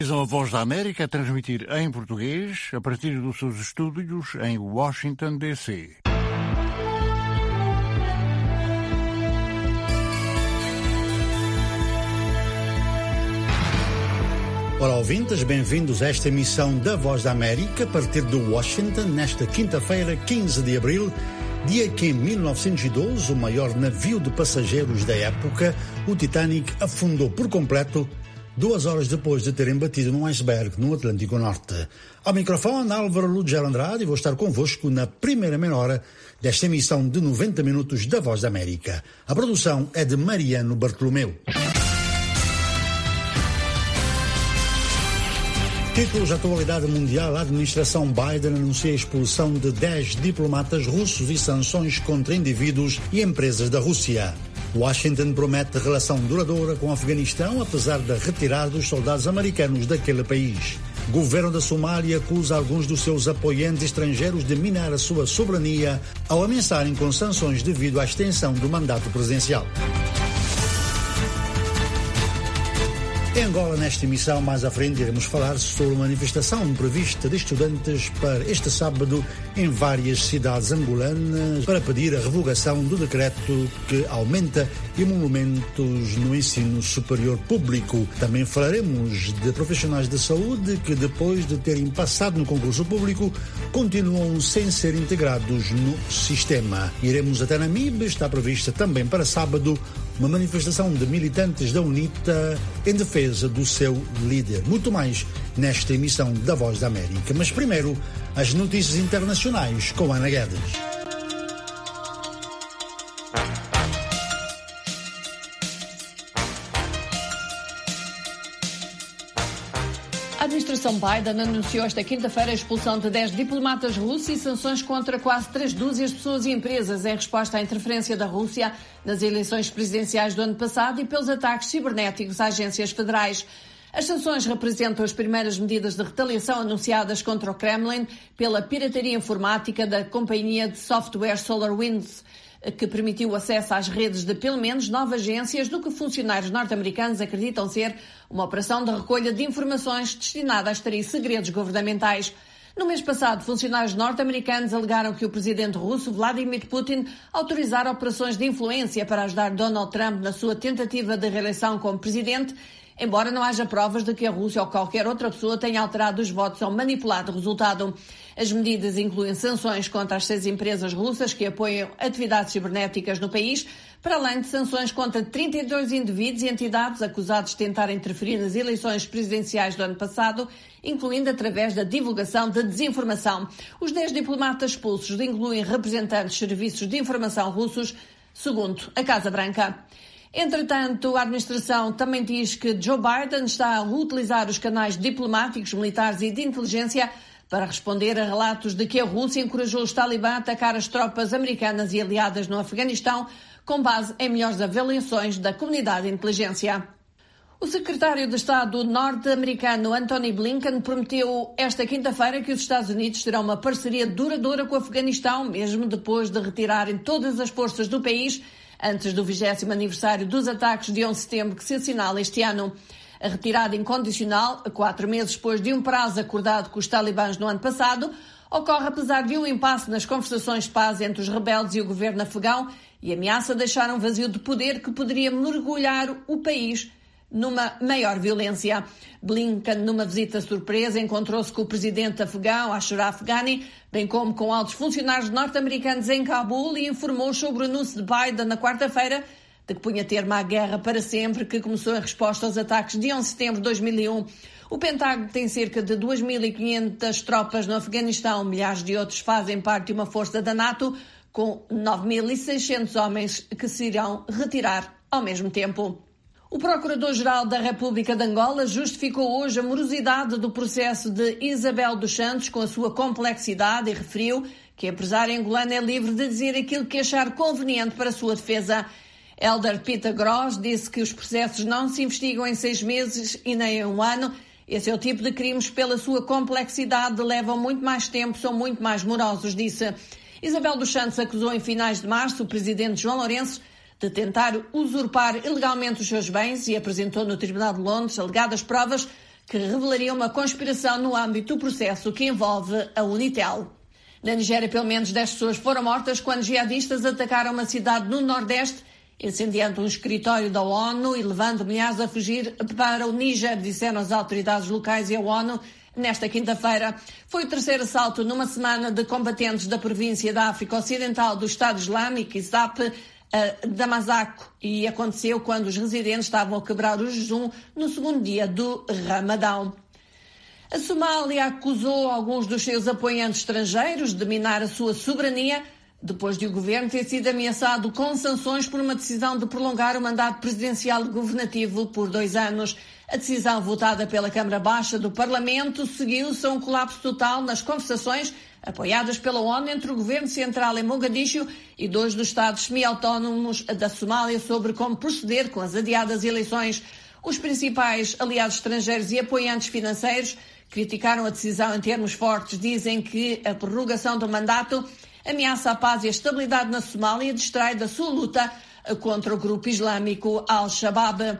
A Voz da América a transmitir em português a partir dos seus estúdios em Washington, D.C. Olá, ouvintes, bem-vindos a esta emissão da Voz da América a partir de Washington, nesta quinta-feira, 15 de abril, dia que em 1912 o maior navio de passageiros da época, o Titanic, afundou por completo 2 horas depois de terem batido num iceberg no Atlântico Norte. Ao microfone, Álvaro Lugero Andrade, e vou estar convosco na primeira meia hora desta emissão de 90 minutos da Voz da América. A produção é de Mariano Bartolomeu. Títulos da atualidade mundial: a administração Biden anuncia a expulsão de 10 diplomatas russos e sanções contra indivíduos e empresas da Rússia. Washington promete relação duradoura com o Afeganistão, apesar da retirada dos soldados americanos daquele país. Governo da Somália acusa alguns dos seus apoiantes estrangeiros de minar a sua soberania ao ameaçarem com sanções devido à extensão do mandato presidencial. Em Angola, nesta emissão, mais à frente, iremos falar sobre uma manifestação prevista de estudantes para este sábado em várias cidades angolanas para pedir a revogação do decreto que aumenta emolumentos no ensino superior público. Também falaremos de profissionais de saúde que, depois de terem passado no concurso público, continuam sem ser integrados no sistema. Iremos até Namibe, está prevista também para sábado uma manifestação de militantes da UNITA em defesa do seu líder. Muito mais nesta emissão da Voz da América. Mas primeiro, as notícias internacionais com Ana Guedes. A administração Biden anunciou esta quinta-feira a expulsão de 10 diplomatas russos e sanções contra quase 3 dúzias de pessoas e empresas em resposta à interferência da Rússia nas eleições presidenciais do ano passado e pelos ataques cibernéticos a agências federais. As sanções representam as primeiras medidas de retaliação anunciadas contra o Kremlin pela pirataria informática da companhia de software SolarWinds, que permitiu o acesso às redes de pelo menos 9 agências do que funcionários norte-americanos acreditam ser uma operação de recolha de informações destinada a extrair segredos governamentais. No mês passado, funcionários norte-americanos alegaram que o presidente russo Vladimir Putin autorizara operações de influência para ajudar Donald Trump na sua tentativa de reeleição como presidente, embora não haja provas de que a Rússia ou qualquer outra pessoa tenha alterado os votos ou manipulado o resultado. As medidas incluem sanções contra as 6 empresas russas que apoiam atividades cibernéticas no país, para além de sanções contra 32 indivíduos e entidades acusados de tentar interferir nas eleições presidenciais do ano passado, incluindo através da divulgação de desinformação. Os 10 diplomatas expulsos incluem representantes de serviços de informação russos, segundo a Casa Branca. Entretanto, a administração também diz que Joe Biden está a utilizar os canais diplomáticos, militares e de inteligência para responder a relatos de que a Rússia encorajou os talibã a atacar as tropas americanas e aliadas no Afeganistão, com base em melhores avaliações da comunidade de inteligência. O secretário de Estado norte-americano Antony Blinken prometeu esta quinta-feira que os Estados Unidos terão uma parceria duradoura com o Afeganistão, mesmo depois de retirarem todas as forças do país antes do 20º aniversário dos ataques de 11 de setembro que se assinala este ano. A retirada incondicional, 4 meses depois de um prazo acordado com os talibãs no ano passado, ocorre apesar de um impasse nas conversações de paz entre os rebeldes e o governo afegão e ameaça deixar um vazio de poder que poderia mergulhar o país numa maior violência. Blinken, numa visita surpresa, encontrou-se com o presidente afegão, Ashraf Ghani, bem como com altos funcionários norte-americanos em Cabul e informou sobre o anúncio de Biden na quarta-feira de que punha termo à guerra para sempre, que começou em resposta aos ataques de 11 de setembro de 2001. O Pentágono tem cerca de 2.500 tropas no Afeganistão. Milhares de outros fazem parte de uma força da NATO, com 9.600 homens que se irão retirar ao mesmo tempo. O Procurador-Geral da República de Angola justificou hoje a morosidade do processo de Isabel dos Santos com a sua complexidade e referiu que a empresária angolana é livre de dizer aquilo que achar conveniente para a sua defesa. Helder Peter Gross disse que os processos não se investigam em 6 meses e nem em 1 ano. Esse é o tipo de crimes, pela sua complexidade, levam muito mais tempo, são muito mais morosos, disse. Isabel dos Santos acusou em finais de março o presidente João Lourenço de tentar usurpar ilegalmente os seus bens e apresentou no Tribunal de Londres alegadas provas que revelaria uma conspiração no âmbito do processo que envolve a Unitel. Na Nigéria, pelo menos 10 pessoas foram mortas quando jihadistas atacaram uma cidade no Nordeste, incendiando um escritório da ONU e levando milhares a fugir para o Níger, disseram as autoridades locais e a ONU nesta quinta-feira. Foi o terceiro assalto numa semana de combatentes da província da África Ocidental do Estado Islâmico, ISAP, Damasco, e aconteceu quando os residentes estavam a quebrar o jejum no segundo dia do Ramadão. A Somália acusou alguns dos seus apoiantes estrangeiros de minar a sua soberania depois de o governo ter sido ameaçado com sanções por uma decisão de prolongar o mandato presidencial governativo por 2 anos. A decisão votada pela Câmara Baixa do Parlamento seguiu-se a um colapso total nas conversações apoiadas pela ONU entre o governo central em Mogadiscio e 2 dos estados semi-autónomos da Somália sobre como proceder com as adiadas eleições. Os principais aliados estrangeiros e apoiantes financeiros criticaram a decisão em termos fortes. Dizem que a prorrogação do mandato ameaça a paz e a estabilidade na Somália e distrai da sua luta contra o grupo islâmico Al-Shabaab.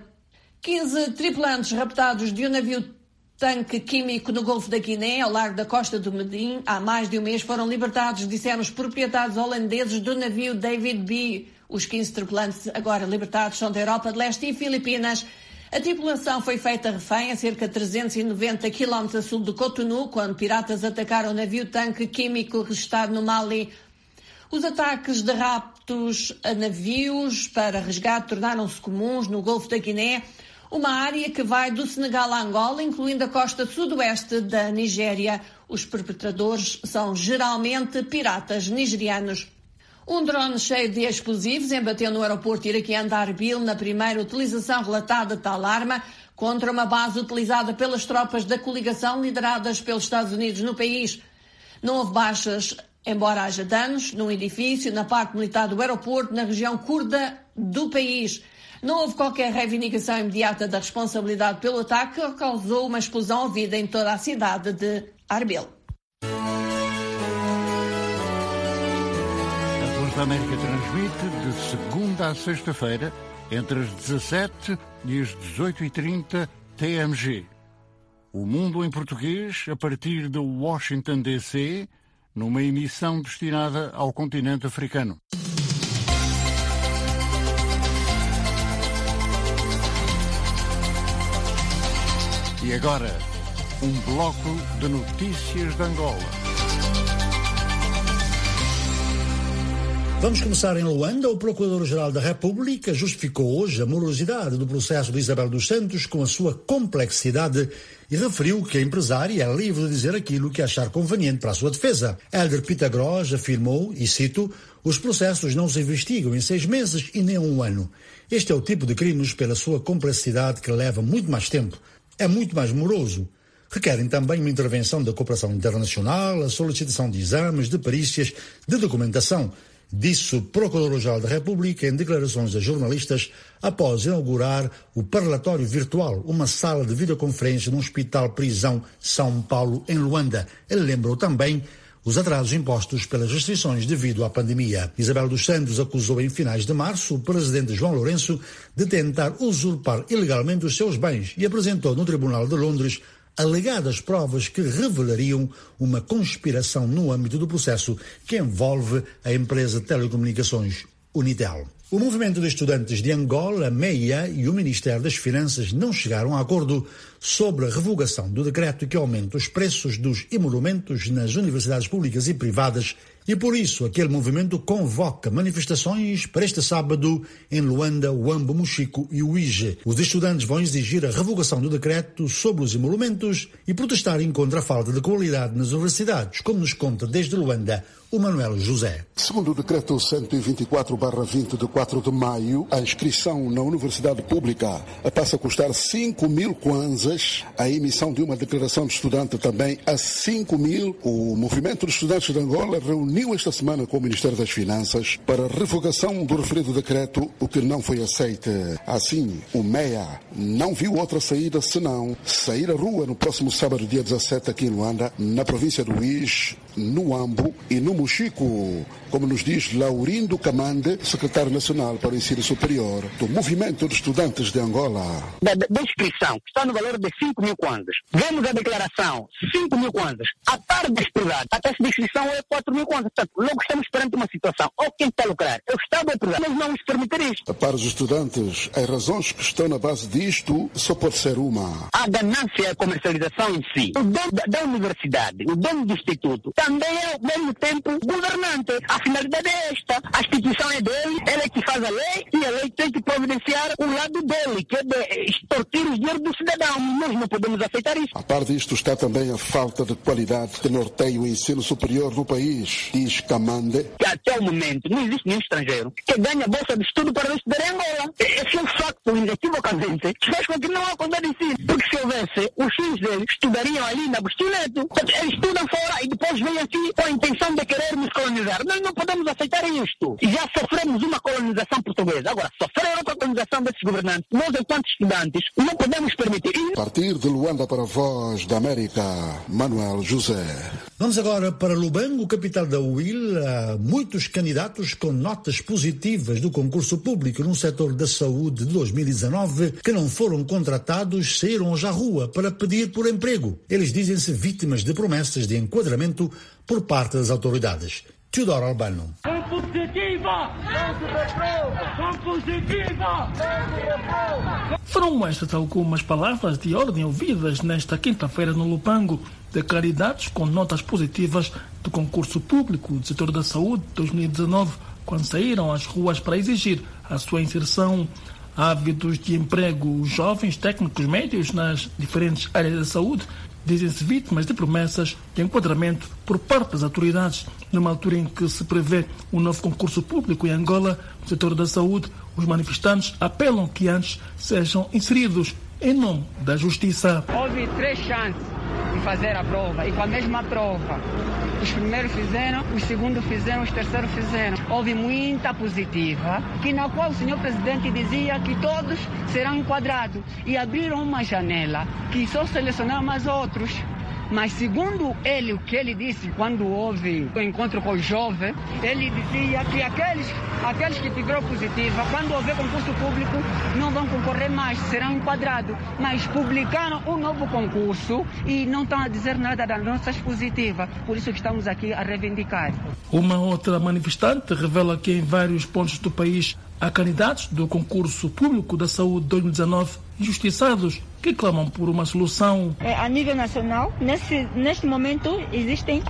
15 tripulantes raptados de um navio-tanque químico no Golfo da Guiné, ao largo da costa do Medellín, há mais de um mês foram libertados, disseram os proprietários holandeses do navio David B. Os 15 tripulantes agora libertados são da Europa de Leste e Filipinas. A tripulação foi feita refém a cerca de 390 km a sul de Cotonou, quando piratas atacaram o navio-tanque químico registado no Mali. Os ataques de raptos a navios para resgate tornaram-se comuns no Golfo da Guiné, uma área que vai do Senegal a Angola, incluindo a costa sudoeste da Nigéria. Os perpetradores são geralmente piratas nigerianos. Um drone cheio de explosivos embateu no aeroporto iraquiano de Arbil na primeira utilização relatada de tal arma contra uma base utilizada pelas tropas da coligação lideradas pelos Estados Unidos no país. Não houve baixas, embora haja danos num edifício na parte militar do aeroporto na região curda do país. Não houve qualquer reivindicação imediata da responsabilidade pelo ataque que causou uma explosão ouvida em toda a cidade de Arbil. A América transmite de segunda a sexta-feira, entre as 17 e as 18h30 TMG. O Mundo em Português, a partir de Washington, D.C., numa emissão destinada ao continente africano. E agora, um bloco de notícias de Angola. Vamos começar em Luanda. O Procurador-Geral da República justificou hoje a morosidade do processo de Isabel dos Santos com a sua complexidade e referiu que a empresária é livre de dizer aquilo que achar conveniente para a sua defesa. Hélder Pitagros afirmou, e cito, os processos não se investigam em 6 meses e nem 1 ano. Este é o tipo de crimes pela sua complexidade que leva muito mais tempo. É muito mais moroso. Requerem também uma intervenção da cooperação internacional, a solicitação de exames, de perícias, de documentação, disse o Procurador-Geral da República em declarações a jornalistas após inaugurar o Parlatório Virtual, uma sala de videoconferência no Hospital-Prisão São Paulo, em Luanda. Ele lembrou também os atrasos impostos pelas restrições devido à pandemia. Isabel dos Santos acusou em finais de março o presidente João Lourenço de tentar usurpar ilegalmente os seus bens e apresentou no Tribunal de Londres alegadas provas que revelariam uma conspiração no âmbito do processo que envolve a empresa de telecomunicações Unitel. O movimento de estudantes de Angola, MEIA, e o Ministério das Finanças não chegaram a acordo sobre a revogação do decreto que aumenta os preços dos emolumentos nas universidades públicas e privadas e, por isso, aquele movimento convoca manifestações para este sábado em Luanda, Huambo, Mochico e Uíge. Os estudantes vão exigir a revogação do decreto sobre os emolumentos e protestarem contra a falta de qualidade nas universidades, como nos conta desde Luanda o Manuel José. Segundo o decreto 124/20 de 4 de maio, a inscrição na universidade pública passa a custar 5.000 kwanzas, a emissão de uma declaração de estudante também a 5.000. O movimento de estudantes de Angola reuniu esta semana com o Ministério das Finanças para a revogação do referido decreto, o que não foi aceito. Assim, o MEIA não viu outra saída senão sair à rua no próximo sábado, dia 17, aqui em Luanda, na província do Uíge, no Ambo e no Mochico, como nos diz Laurindo Camande, secretário nacional para o ensino superior do Movimento de Estudantes de Angola. Da inscrição, que está no valor de 5 mil kwanzas. Vemos a declaração, 5 mil kwanzas. A parte da estudante, a taxa de inscrição é 4 mil kwanzas. Portanto, logo estamos perante uma situação. Ou quem está a lucrar? É o Estado ou o privado. Mas não nos permitir isto. Para os estudantes, as razões que estão na base disto só pode ser uma. A ganância e a comercialização em si. O dono da universidade, o dono do instituto, também é, ao mesmo tempo, governante. A finalidade é esta. A instituição é dele, ele é que faz a lei e a lei tem que providenciar o lado dele, que é de extorquir o dinheiro do cidadão. Nós não podemos aceitar isso. A par disto está também a falta de qualidade que norteia o ensino superior no país, diz Camande. Que até o momento não existe nenhum estrangeiro que ganha bolsa de estudo para estudar em Angola. Esse é um facto, inequivocamente, que faz com que não há qualidade de ensino. Porque se houvesse, os filhos deles estudariam ali na Agostinho Neto. Eles estudam fora e depois vêm aqui com a intenção de querer nos colonizar. Nós não podemos aceitar isto. Já sofremos uma colonização portuguesa. Agora, sofrer outra colonização desses governantes, nós, enquanto estudantes, não podemos permitir. A partir de Luanda para a Voz da América, Manuel José. Vamos agora para Lubango, capital da UIL. Há muitos candidatos com notas positivas do concurso público no setor da saúde de 2019 que não foram contratados saíram hoje à rua para pedir por emprego. Eles dizem-se vítimas de promessas de enquadramento por parte das autoridades. Teodoro Albano. Foram estas algumas palavras de ordem ouvidas nesta quinta-feira no Lubango de candidatos com notas positivas do concurso público do setor da saúde 2019, quando saíram às ruas para exigir a sua inserção. Ávidos de emprego, os jovens técnicos médios nas diferentes áreas da saúde dizem-se vítimas de promessas de enquadramento por parte das autoridades. Numa altura em que se prevê um novo concurso público em Angola no setor da saúde, os manifestantes apelam que antes sejam inseridos em nome da justiça. Houve 3 chances de fazer a prova e com a mesma prova. Os primeiros fizeram, os segundos fizeram, os terceiros fizeram. Houve muita positiva, na qual o senhor presidente dizia que todos serão enquadrados. E abriram uma janela que só selecionaram mais outros. Mas segundo ele, o que ele disse quando houve o encontro com o jovem, ele dizia que aqueles que tiveram positiva, quando houver concurso público, não vão concorrer mais, serão enquadrados. Mas publicaram um novo concurso e não estão a dizer nada das nossas positivas. Por isso que estamos aqui a reivindicar. Uma outra manifestante revela que em vários pontos do país há candidatos do concurso público da saúde 2019 injustiçados que clamam por uma solução. A nível nacional, neste momento, existem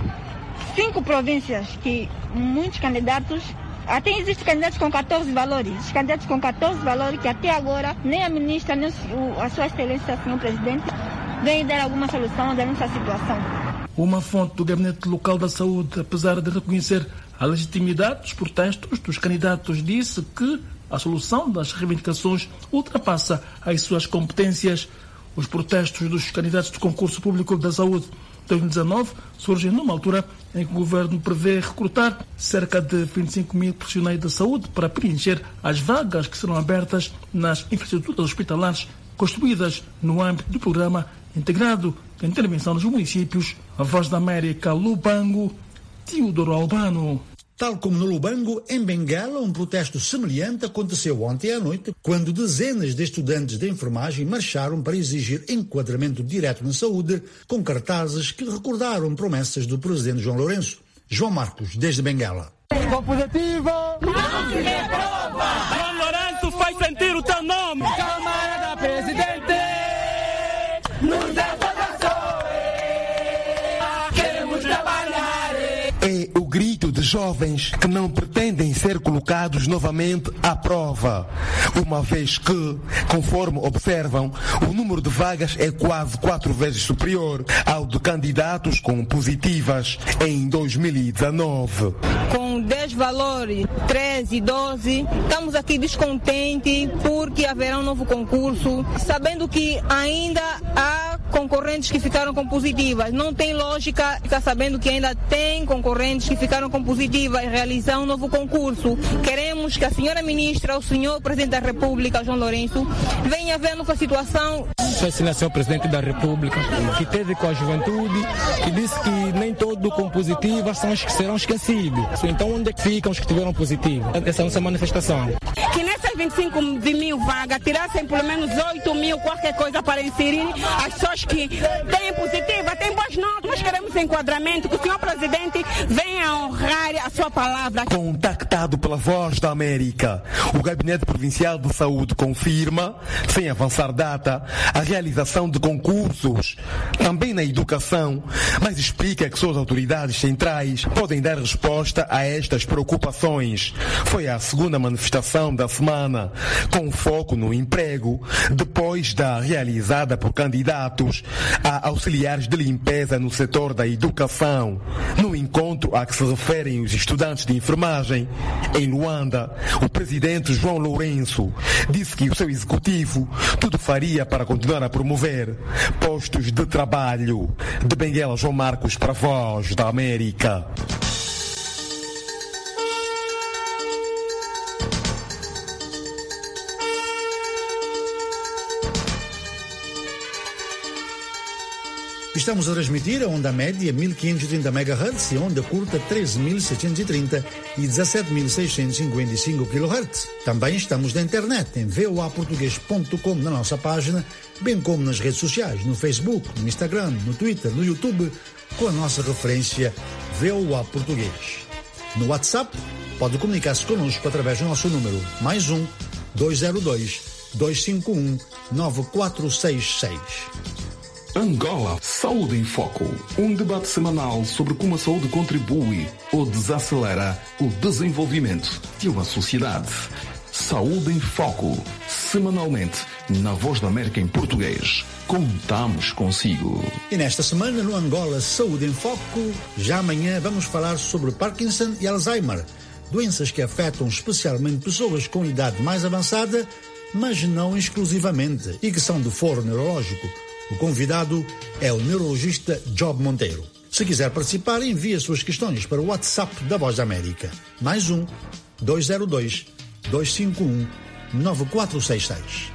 5 províncias que muitos candidatos, até existem candidatos com 14 valores, candidatos com 14 valores que até agora nem a ministra, nem a sua excelência, senhor presidente, vem dar alguma solução da nossa situação. Uma fonte do Gabinete Local da Saúde, apesar de reconhecer a legitimidade dos protestos dos candidatos, disse que a solução das reivindicações ultrapassa as suas competências. Os protestos dos candidatos do concurso público da saúde 2019 surgem numa altura em que o governo prevê recrutar cerca de 25 mil profissionais da saúde para preencher as vagas que serão abertas nas infraestruturas hospitalares construídas no âmbito do programa integrado de intervenção nos municípios. A Voz da América, Lubango, Teodoro Albano. Tal como no Lubango, em Benguela, um protesto semelhante aconteceu ontem à noite, quando dezenas de estudantes de enfermagem marcharam para exigir enquadramento direto na saúde, com cartazes que recordaram promessas do presidente João Lourenço. João Marcos, desde Benguela. Com positiva, não se reprova. João Lourenço faz sentir o teu nome. Camarada presidente, nos dá queremos trabalhar. É o grito de jovens que não pretendem ser colocados novamente à prova, uma vez que, conforme observam, o número de vagas é quase 4 vezes superior ao de candidatos com positivas em 2019. Com 10 valores, 13 e 12, estamos aqui descontentes porque haverá um novo concurso, sabendo que ainda há concorrentes que ficaram com positivas. Não tem lógica ficar sabendo que ainda tem concorrentes que ficaram com positivas e realizar um novo concurso. Queremos que a senhora ministra, o senhor presidente da República, João Lourenço, venha ver a nossa situação. Só ensina Senhor Presidente da República, que teve com a juventude, que disse que nem todo com positivas são os que serão esquecidos. Então onde é que ficam os que tiveram positivo? Essa é a nossa manifestação. Que nessas 25 mil vagas tirassem pelo menos 8 mil, qualquer coisa para inserir as pessoas que têm positiva, têm boas notas. Nós queremos enquadramento, que o senhor presidente venha honrar a sua palavra. Contactado pela Voz da América, o Gabinete Provincial de Saúde confirma, sem avançar data, a realização de concursos, também na educação, mas explica que suas autoridades centrais podem dar resposta a estas preocupações. Foi a segunda manifestação da semana, com foco no emprego, depois da realizada por candidatos a auxiliares de limpeza no setor da educação. No encontro a que se referem os estudantes de enfermagem, em Luanda, o presidente João Lourenço disse que o seu executivo tudo faria para continuar a promover postos de trabalho. De Benguela, João Marcos para a Voz da América. Estamos a transmitir a onda média 1530 MHz e onda curta 13.730 e 17.655 kHz. Também estamos na internet em voaportugues.com, na nossa página, bem como nas redes sociais, no Facebook, no Instagram, no Twitter, no YouTube, com a nossa referência VOA Português. No WhatsApp, pode comunicar-se connosco através do nosso número +1 202 251 9466. Angola Saúde em Foco, um debate semanal sobre como a saúde contribui ou desacelera o desenvolvimento de uma sociedade. Saúde em Foco, semanalmente na Voz da América em português. Contamos consigo. E nesta semana no Angola Saúde em Foco, já amanhã vamos falar sobre Parkinson e Alzheimer, doenças que afetam especialmente pessoas com idade mais avançada, mas não exclusivamente, e que são de foro neurológico. O convidado é o neurologista Job Monteiro. Se quiser participar, envie as suas questões para o WhatsApp da Voz da América. +1 202 251 9466.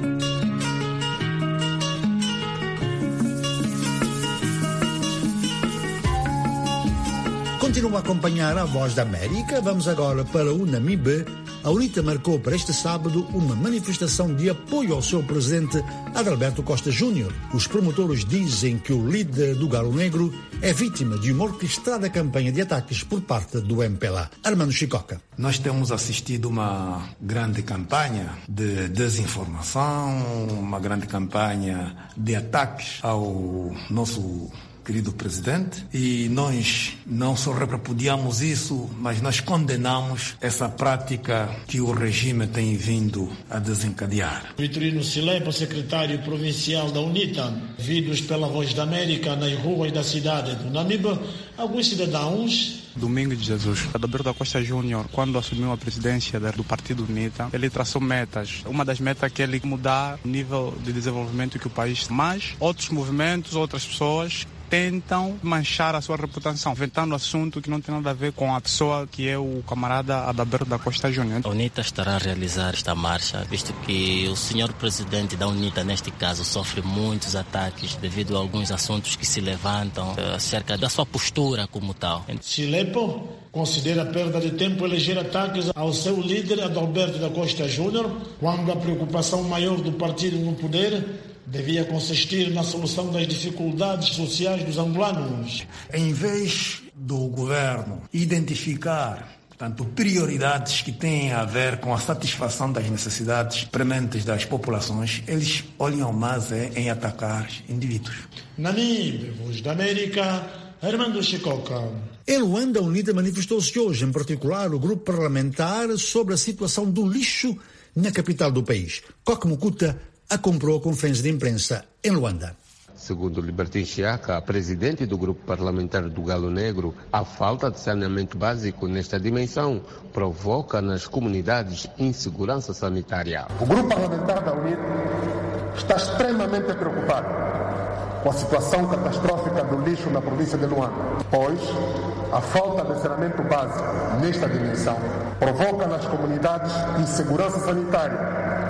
Continua a acompanhar a Voz da América. Vamos agora para o Namibe. A UNITA marcou para este sábado uma manifestação de apoio ao seu presidente Adalberto Costa Júnior. Os promotores dizem que o líder do Galo Negro é vítima de uma orquestrada campanha de ataques por parte do MPLA. Armando Chicoca. Nós temos assistido uma grande campanha de desinformação, uma grande campanha de ataques ao nosso querido presidente, e nós não só repudiamos isso, mas nós condenamos essa prática que o regime tem vindo a desencadear. Vitorino Silepa, secretário provincial da UNITA, vidos pela Voz da América nas ruas da cidade do Namibe, alguns cidadãos. Domingos de Jesus, Adalberto da Costa Júnior, quando assumiu a presidência do Partido UNITA, ele traçou metas. Uma das metas é que ele mudar o nível de desenvolvimento que o país tem. Mas outros movimentos, outras pessoas tentam manchar a sua reputação, inventando assunto que não tem nada a ver com a pessoa que é o camarada Adalberto da Costa Júnior. A UNITA estará a realizar esta marcha, visto que o senhor presidente da UNITA, neste caso, sofre muitos ataques devido a alguns assuntos que se levantam acerca da sua postura como tal. Silepo considera perda de tempo eleger ataques ao seu líder Adalberto da Costa Júnior, quando a preocupação maior do partido no poder devia consistir na solução das dificuldades sociais dos angolanos. Em vez do governo identificar, portanto, prioridades que têm a ver com a satisfação das necessidades prementes das populações, eles olham mais em atacar indivíduos. Namibe, Voz da América, Armando Chicoca. Em Luanda, a UNITA manifestou-se hoje, em particular o grupo parlamentar, sobre a situação do lixo na capital do país. Coque Mukuta comprou a conferência de imprensa em Luanda. Segundo Libertin Chiaka, presidente do grupo parlamentar do Galo Negro, a falta de saneamento básico nesta dimensão provoca nas comunidades insegurança sanitária. O grupo parlamentar da UNITA está extremamente preocupado com a situação catastrófica do lixo na província de Luanda, pois a falta de saneamento básico nesta dimensão provoca nas comunidades insegurança sanitária,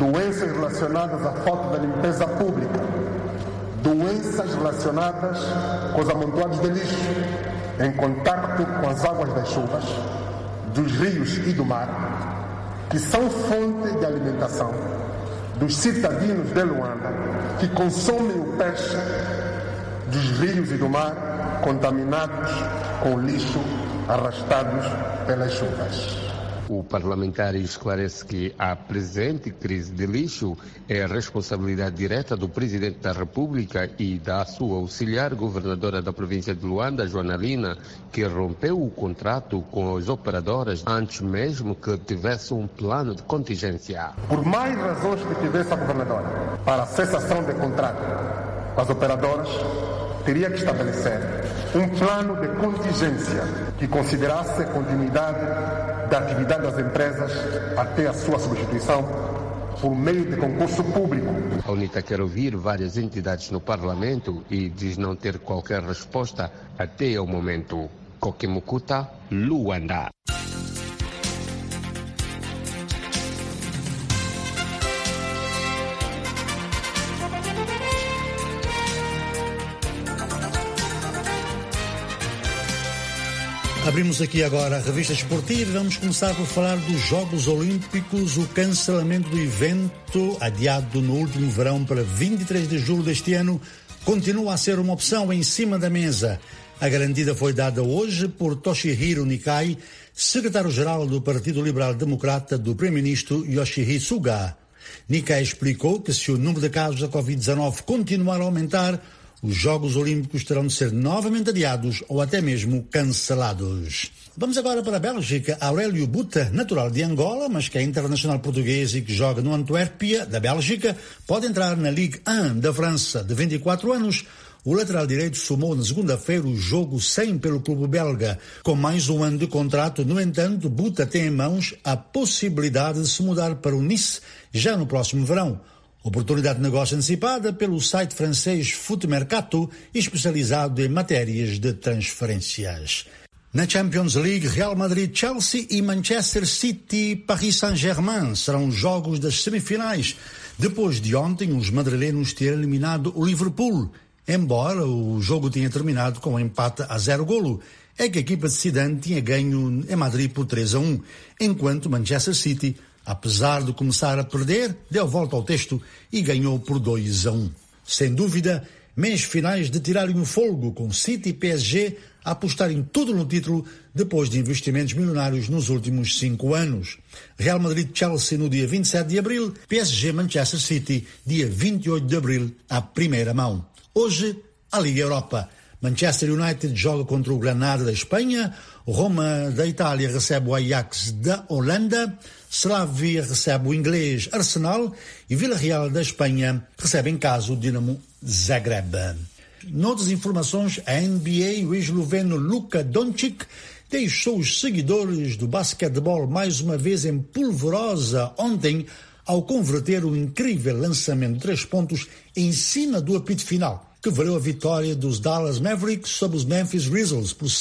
doenças relacionadas à falta de limpeza pública, doenças relacionadas com os amontoados de lixo em contacto com as águas das chuvas, dos rios e do mar, que são fonte de alimentação dos cidadãos de Luanda, que consomem o peixe dos rios e do mar contaminados com lixo arrastados pelas chuvas. O parlamentar esclarece que a presente crise de lixo é a responsabilidade direta do Presidente da República e da sua auxiliar governadora da província de Luanda, Joana Lina, que rompeu o contrato com as operadoras antes mesmo que tivesse um plano de contingência. Por mais razões que tivesse a governadora para a cessação de contrato com as operadoras, teria que estabelecer um plano de contingência que considerasse a continuidade da atividade das empresas até a sua substituição por meio de concurso público. A UNITA quer ouvir várias entidades no Parlamento e diz não ter qualquer resposta até o momento. Kokemukuta, Luanda. Abrimos aqui agora a revista esportiva e vamos começar por falar dos Jogos Olímpicos. O cancelamento do evento, adiado no último verão para 23 de julho deste ano, continua a ser uma opção em cima da mesa. A garantida foi dada hoje por Toshihiro Nikai, secretário-geral do Partido Liberal Democrata do Primeiro-Ministro Yoshihide Suga. Nikai explicou que se o número de casos da Covid-19 continuar a aumentar, os Jogos Olímpicos terão de ser novamente adiados ou até mesmo cancelados. Vamos agora para a Bélgica. Aurélio Buta, natural de Angola, mas que é internacional português e que joga no Antuérpia, da Bélgica, pode entrar na Ligue 1 da França. De 24 anos, o lateral direito sumou na segunda-feira o jogo 100 pelo clube belga. Com mais um ano de contrato, no entanto, Buta tem em mãos a possibilidade de se mudar para o Nice já no próximo verão. Oportunidade de negócio antecipada pelo site francês Foot Mercato, especializado em matérias de transferências. Na Champions League, Real Madrid, Chelsea e Manchester City, Paris Saint-Germain serão jogos das semifinais, depois de ontem os madrilenos terem eliminado o Liverpool. Embora o jogo tenha terminado com um empate a 0-0, é que a equipa de Zidane tinha ganho em Madrid por 3-1, enquanto Manchester City, apesar de começar a perder, deu volta ao texto e ganhou por 2-1. Sem dúvida, meias finais de tirarem o fogo, com City e PSG a apostarem tudo no título depois de investimentos milionários nos últimos 5 anos. Real Madrid-Chelsea no dia 27 de abril, PSG-Manchester City, dia 28 de abril, à primeira mão. Hoje, a Liga Europa. Manchester United joga contra o Granada da Espanha, Roma da Itália recebe o Ajax da Holanda, Slavia recebe o inglês Arsenal e Villarreal da Espanha recebe em casa o Dinamo Zagreb. Noutras informações, a NBA, o esloveno Luka Doncic deixou os seguidores do basquetebol mais uma vez em polvorosa ontem ao converter um incrível lançamento de 3 pontos em cima do apito final, que valeu a vitória dos Dallas Mavericks sobre os Memphis Grizzlies por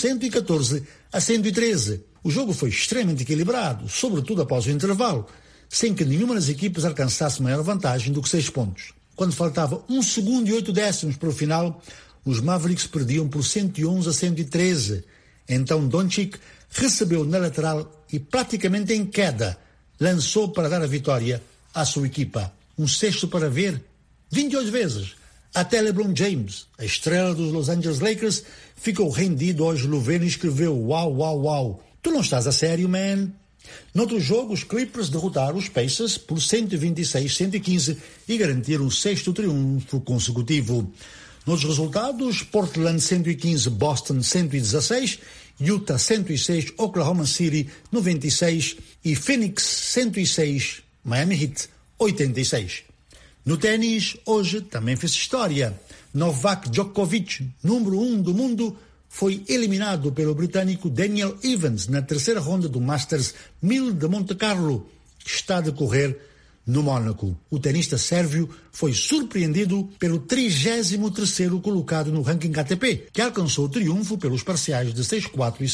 114-113. O jogo foi extremamente equilibrado, sobretudo após o intervalo, sem que nenhuma das equipes alcançasse maior vantagem do que 6 pontos. Quando faltava 1 segundo e 8 décimos para o final, os Mavericks perdiam por 111-113. Então Doncic recebeu na lateral e praticamente em queda lançou para dar a vitória à sua equipa. Um cesto para ver 28 vezes. Até LeBron James, a estrela dos Los Angeles Lakers, ficou rendido ao esloveno e escreveu uau, uau, uau. Tu não estás a sério, man? Noutro jogo, os Clippers derrotaram os Pacers por 126-115 e garantiram o 6º triunfo consecutivo. Nos resultados, Portland 115, Boston 116, Utah 106, Oklahoma City 96 e Phoenix 106, Miami Heat 86. No ténis, hoje também fez história. Novak Djokovic, número 1 do mundo, foi eliminado pelo britânico Daniel Evans na terceira ronda do Masters 1000 de Monte Carlo, que está a decorrer no Mónaco. O tenista sérvio foi surpreendido pelo 33º colocado no ranking ATP, que alcançou o triunfo pelos parciais de 6-4 e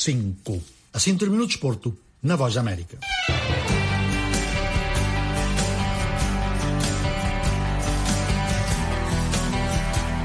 7-5. Assim termina o desporto na Voz da América.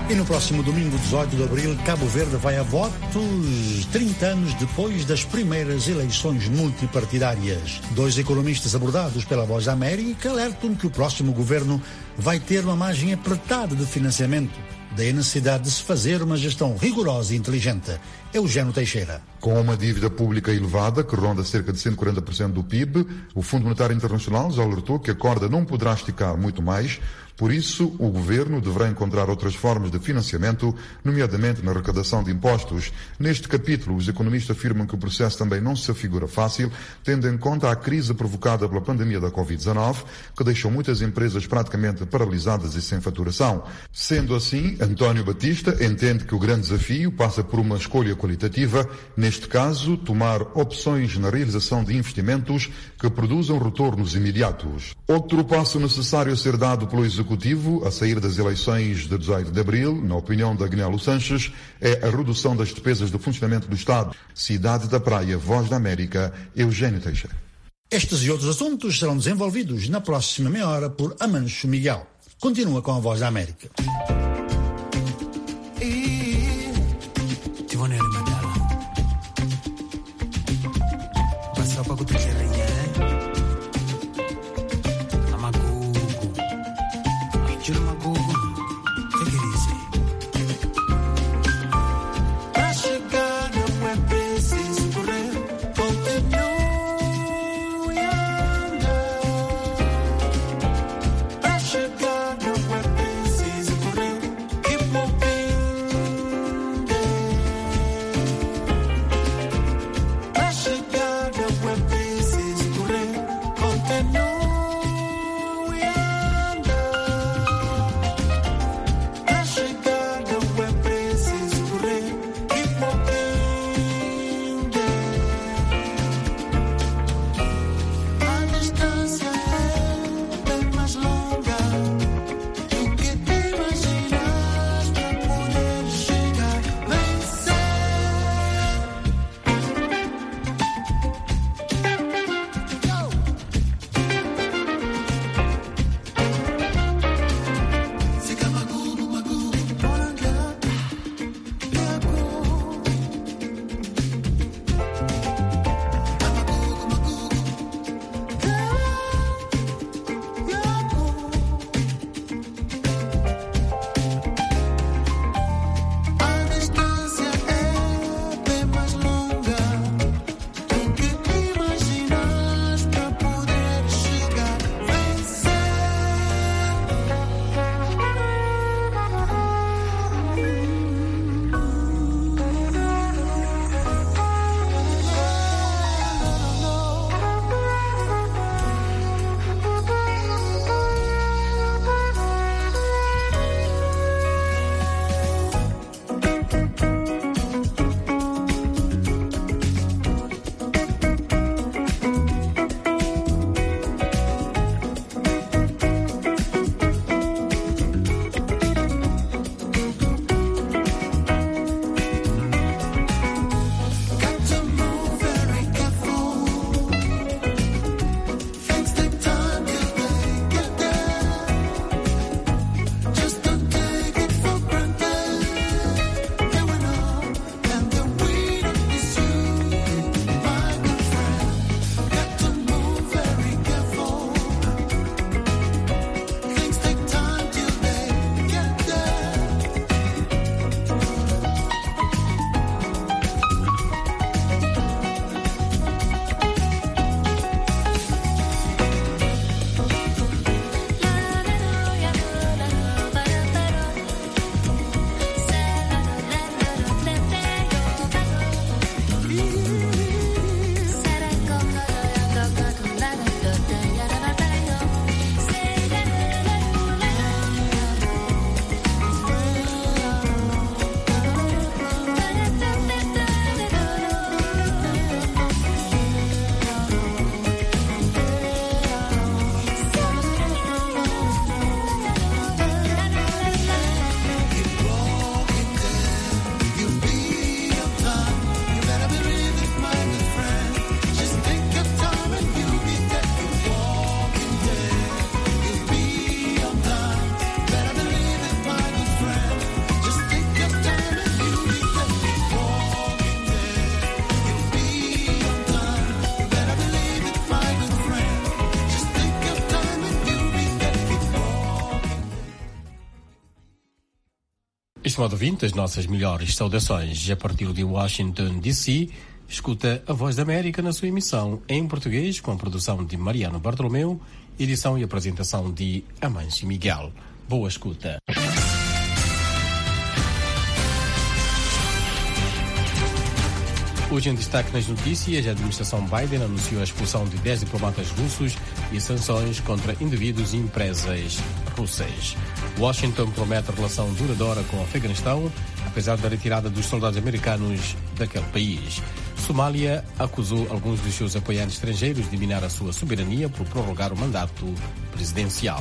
E no próximo domingo, 18 de abril, Cabo Verde vai a votos 30 anos depois das primeiras eleições multipartidárias. 2 economistas abordados pela Voz da América alertam que o próximo governo vai ter uma margem apertada de financiamento. Daí a necessidade de se fazer uma gestão rigorosa e inteligente. Eugênio Teixeira. Com uma dívida pública elevada, que ronda cerca de 140% do PIB, o Fundo Monetário Internacional já alertou que a corda não poderá esticar muito mais. Por isso, o governo deverá encontrar outras formas de financiamento, nomeadamente na arrecadação de impostos. Neste capítulo, os economistas afirmam que o processo também não se afigura fácil, tendo em conta a crise provocada pela pandemia da Covid-19, que deixou muitas empresas praticamente paralisadas e sem faturação. Sendo assim, António Batista entende que o grande desafio passa por uma escolha qualitativa, neste caso, tomar opções na realização de investimentos que produzam retornos imediatos. Outro passo necessário a ser dado pelo Executivo a sair das eleições de 18 de abril, na opinião de Agnello Sanches, é a redução das despesas de funcionamento do Estado. Cidade da Praia, Voz da América, Eugênio Teixeira. Estes e outros assuntos serão desenvolvidos na próxima meia hora por Amancho Miguel. Continua com a Voz da América. estimado ouvinte, as nossas melhores saudações. A partir de Washington, D.C., escuta a Voz da América na sua emissão em português, com a produção de Mariano Bartolomeu, edição e apresentação de Amâncio Miguel. Boa escuta. Hoje em destaque nas notícias, a administração Biden anunciou a expulsão de 10 diplomatas russos e sanções contra indivíduos e empresas russas. Washington promete relação duradoura com o Afeganistão, apesar da retirada dos soldados americanos daquele país. Somália acusou alguns dos seus apoiantes estrangeiros de minar a sua soberania por prorrogar o mandato presidencial.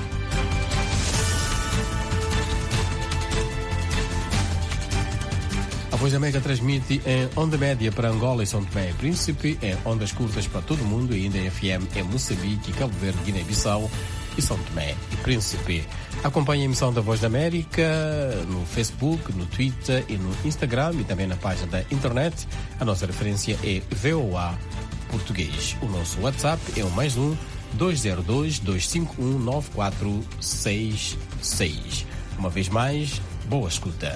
A Voz da América transmite em onda média para Angola e São Tomé e Príncipe, em ondas curtas para todo o mundo e ainda em FM em Moçambique, Cabo Verde, Guiné-Bissau e São Tomé e Príncipe. Acompanhe a emissão da Voz da América no Facebook, no Twitter e no Instagram e também na página da internet. A nossa referência é VOA Português. O nosso WhatsApp é o +1 202 251 9466. Uma vez mais, boa escuta.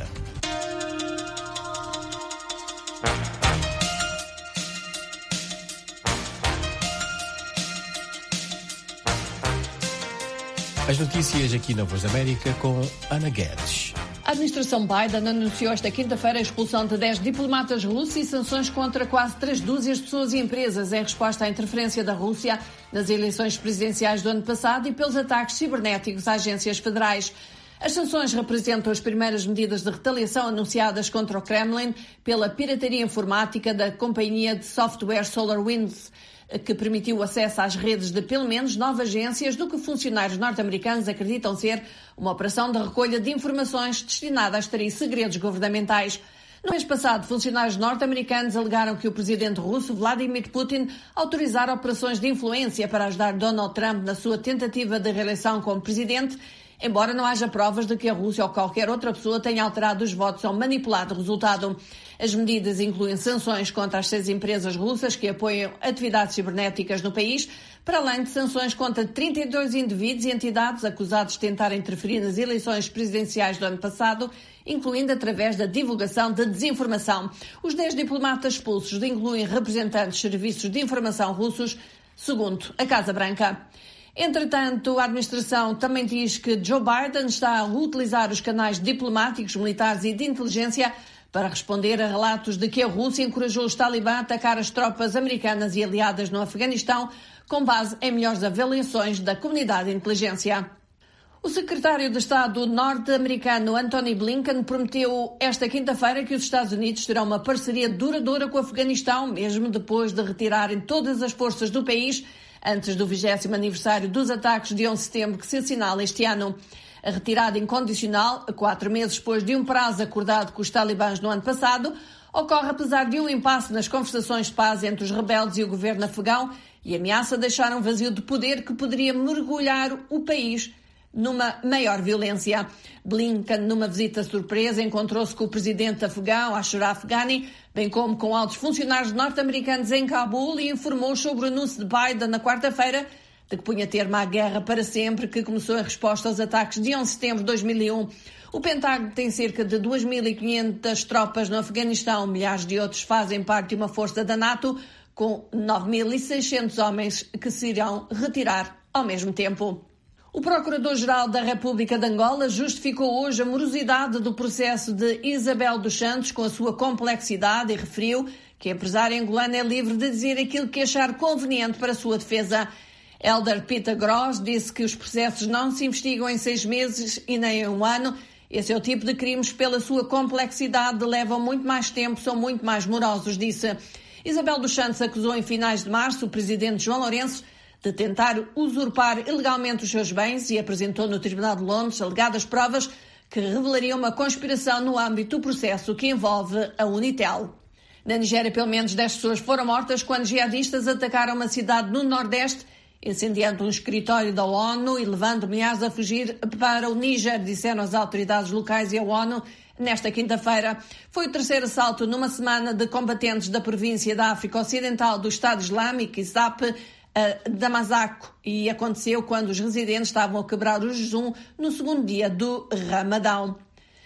As notícias aqui na Voz da América com Ana Guedes. A administração Biden anunciou esta quinta-feira a expulsão de 10 diplomatas russos e sanções contra quase 3 dúzias de pessoas e empresas em resposta à interferência da Rússia nas eleições presidenciais do ano passado e pelos ataques cibernéticos a agências federais. As sanções representam as primeiras medidas de retaliação anunciadas contra o Kremlin pela pirataria informática da companhia de software SolarWinds, que permitiu acesso às redes de pelo menos 9 agências do que funcionários norte-americanos acreditam ser uma operação de recolha de informações destinada a extrair segredos governamentais. No mês passado, funcionários norte-americanos alegaram que o presidente russo Vladimir Putin autorizara operações de influência para ajudar Donald Trump na sua tentativa de reeleição como presidente, embora não haja provas de que a Rússia ou qualquer outra pessoa tenha alterado os votos ou manipulado o resultado. As medidas incluem sanções contra as 6 empresas russas que apoiam atividades cibernéticas no país, para além de sanções contra 32 indivíduos e entidades acusados de tentar interferir nas eleições presidenciais do ano passado, incluindo através da divulgação de desinformação. Os 10 diplomatas expulsos incluem representantes de serviços de informação russos, segundo a Casa Branca. Entretanto, a administração também diz que Joe Biden está a utilizar os canais diplomáticos, militares e de inteligência para responder a relatos de que a Rússia encorajou os talibã a atacar as tropas americanas e aliadas no Afeganistão, com base em melhores avaliações da comunidade de inteligência. O secretário de Estado norte-americano Antony Blinken prometeu esta quinta-feira que os Estados Unidos terão uma parceria duradoura com o Afeganistão, mesmo depois de retirarem todas as forças do país antes do 20º aniversário dos ataques de 11 de setembro que se assinala este ano. A retirada incondicional, 4 meses depois de um prazo acordado com os talibãs no ano passado, ocorre apesar de um impasse nas conversações de paz entre os rebeldes e o governo afegão e ameaça deixar um vazio de poder que poderia mergulhar o país numa maior violência. Blinken, numa visita surpresa, encontrou-se com o presidente afegão, Ashraf Ghani, bem como com altos funcionários norte-americanos em Cabul e informou sobre o anúncio de Biden na quarta-feira de que punha termo à guerra para sempre, que começou em resposta aos ataques de 11 de setembro de 2001. O Pentágono tem cerca de 2.500 tropas no Afeganistão. Milhares de outros fazem parte de uma força da NATO, com 9.600 homens que se irão retirar ao mesmo tempo. O Procurador-Geral da República de Angola justificou hoje a morosidade do processo de Isabel dos Santos com a sua complexidade e referiu que a empresária angolana é livre de dizer aquilo que achar conveniente para a sua defesa. Elder Peter Gross disse que os processos não se investigam em 6 meses e nem em 1 ano. Esse é o tipo de crimes que, pela sua complexidade, levam muito mais tempo, são muito mais morosos, disse. Isabel dos Santos acusou em finais de março o presidente João Lourenço de tentar usurpar ilegalmente os seus bens e apresentou no Tribunal de Londres alegadas provas que revelariam uma conspiração no âmbito do processo que envolve a Unitel. Na Nigéria, pelo menos 10 pessoas foram mortas quando jihadistas atacaram uma cidade no Nordeste, incendiando um escritório da ONU e levando milhares a fugir para o Níger, disseram as autoridades locais e a ONU nesta quinta-feira. Foi o 3º assalto numa semana de combatentes da província da África Ocidental do Estado Islâmico, ISAP, a Damasco, e aconteceu quando os residentes estavam a quebrar o jejum no segundo dia do Ramadão.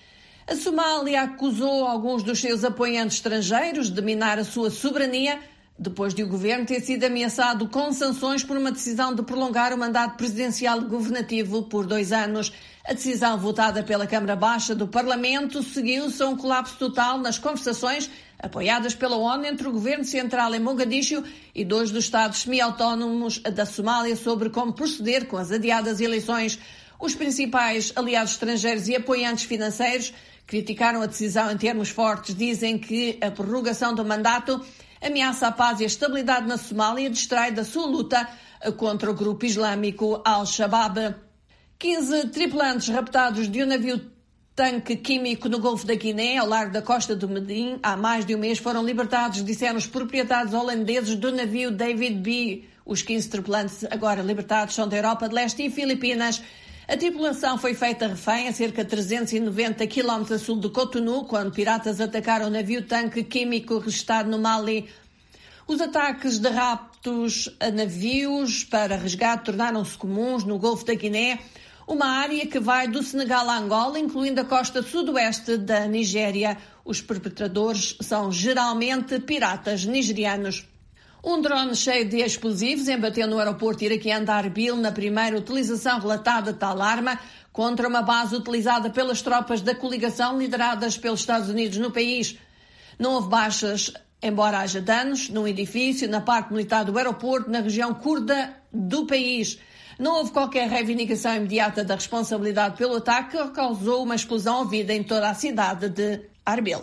A Somália acusou alguns dos seus apoiantes estrangeiros de minar a sua soberania, depois de o governo ter sido ameaçado com sanções por uma decisão de prolongar o mandato presidencial governativo por 2 anos. A decisão votada pela Câmara Baixa do Parlamento seguiu-se a um colapso total nas conversações apoiadas pela ONU entre o governo central em Mogadiscio e 2 dos estados semi-autónomos da Somália sobre como proceder com as adiadas eleições. Os principais aliados estrangeiros e apoiantes financeiros criticaram a decisão em termos fortes. Dizem que a prorrogação do mandato ameaça a paz e a estabilidade na Somália e distrai da sua luta contra o grupo islâmico Al-Shabaab. 15 tripulantes raptados de um navio-tanque químico no Golfo da Guiné, ao largo da costa do Medellín, há mais de um mês foram libertados, disseram os proprietários holandeses do navio David B. Os 15 tripulantes agora libertados são da Europa de Leste e Filipinas. A tripulação foi feita refém a cerca de 390 km a sul de Cotonou, quando piratas atacaram o navio-tanque químico registado no Mali. Os ataques de raptos a navios para resgate tornaram-se comuns no Golfo da Guiné, uma área que vai do Senegal a Angola, incluindo a costa sudoeste da Nigéria. Os perpetradores são geralmente piratas nigerianos. Um drone cheio de explosivos embateu no aeroporto iraquiano de Arbil na primeira utilização relatada de tal arma contra uma base utilizada pelas tropas da coligação lideradas pelos Estados Unidos no país. Não houve baixas, embora haja danos num edifício na parte militar do aeroporto na região curda do país. Não houve qualquer reivindicação imediata da responsabilidade pelo ataque que causou uma explosão ouvida em toda a cidade de Arbil.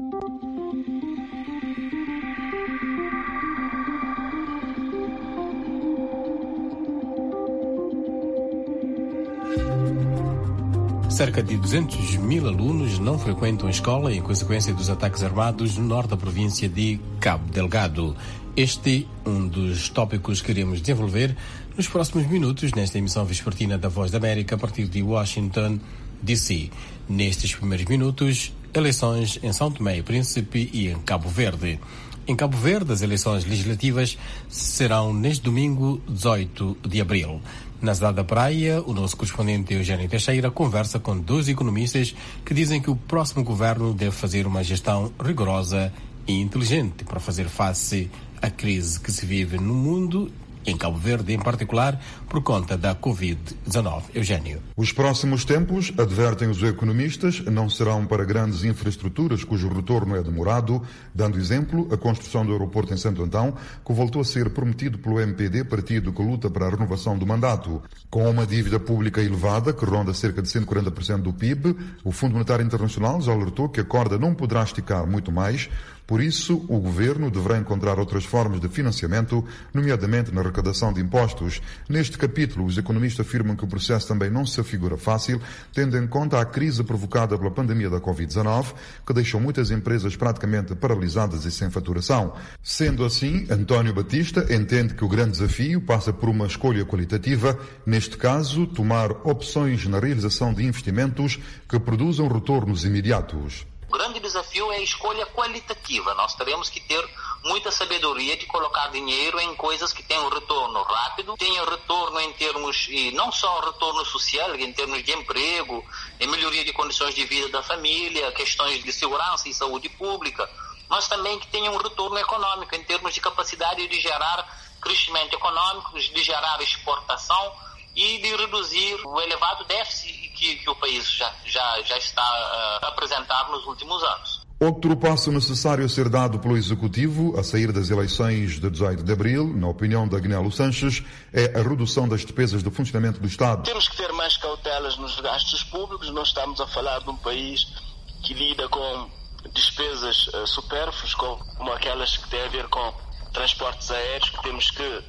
Cerca de 200 mil alunos não frequentam a escola em consequência dos ataques armados no norte da província de Cabo Delgado. Este é um dos tópicos que queremos desenvolver nos próximos minutos nesta emissão vespertina da Voz da América a partir de Washington, D.C. Nestes primeiros minutos, eleições em São Tomé e Príncipe e em Cabo Verde. Em Cabo Verde, as eleições legislativas serão neste domingo, 18 de abril. Na cidade da Praia, o nosso correspondente Eugênio Teixeira conversa com 2 economistas que dizem que o próximo governo deve fazer uma gestão rigorosa e inteligente para fazer face à crise que se vive no mundo, em Cabo Verde em particular, por conta da Covid-19. Eugênio. Os próximos tempos, advertem os economistas, não serão para grandes infraestruturas cujo retorno é demorado, dando exemplo a construção do aeroporto em Santo Antão, que voltou a ser prometido pelo MPD, partido que luta para a renovação do mandato. Com uma dívida pública elevada, que ronda cerca de 140% do PIB, o Fundo Monetário Internacional já alertou que a corda não poderá esticar muito mais. Por isso, o governo deverá encontrar outras formas de financiamento, nomeadamente na arrecadação de impostos. Neste capítulo, os economistas afirmam que o processo também não se afigura fácil, tendo em conta a crise provocada pela pandemia da Covid-19, que deixou muitas empresas praticamente paralisadas e sem faturação. Sendo assim, António Batista entende que o grande desafio passa por uma escolha qualitativa, neste caso, tomar opções na realização de investimentos que produzam retornos imediatos. O grande desafio é a escolha qualitativa. Nós teremos que ter muita sabedoria de colocar dinheiro em coisas que tenham retorno rápido, tenham retorno em termos, e não só retorno social, em termos de emprego, em melhoria de condições de vida da família, questões de segurança e saúde pública, mas também que tenham retorno econômico, em termos de capacidade de gerar crescimento econômico, de gerar exportação e de reduzir o elevado déficit que o país já está a apresentar nos últimos anos. Outro passo necessário a ser dado pelo Executivo a sair das eleições de 18 de abril, na opinião de Agnello Sanches, é a redução das despesas de funcionamento do Estado. Temos que ter mais cautelas nos gastos públicos. Não estamos a falar de um país que lida com despesas supérfluas, como aquelas que têm a ver com transportes aéreos, que temos que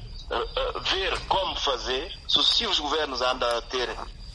ver como fazer. Sucessivos governos andam a ter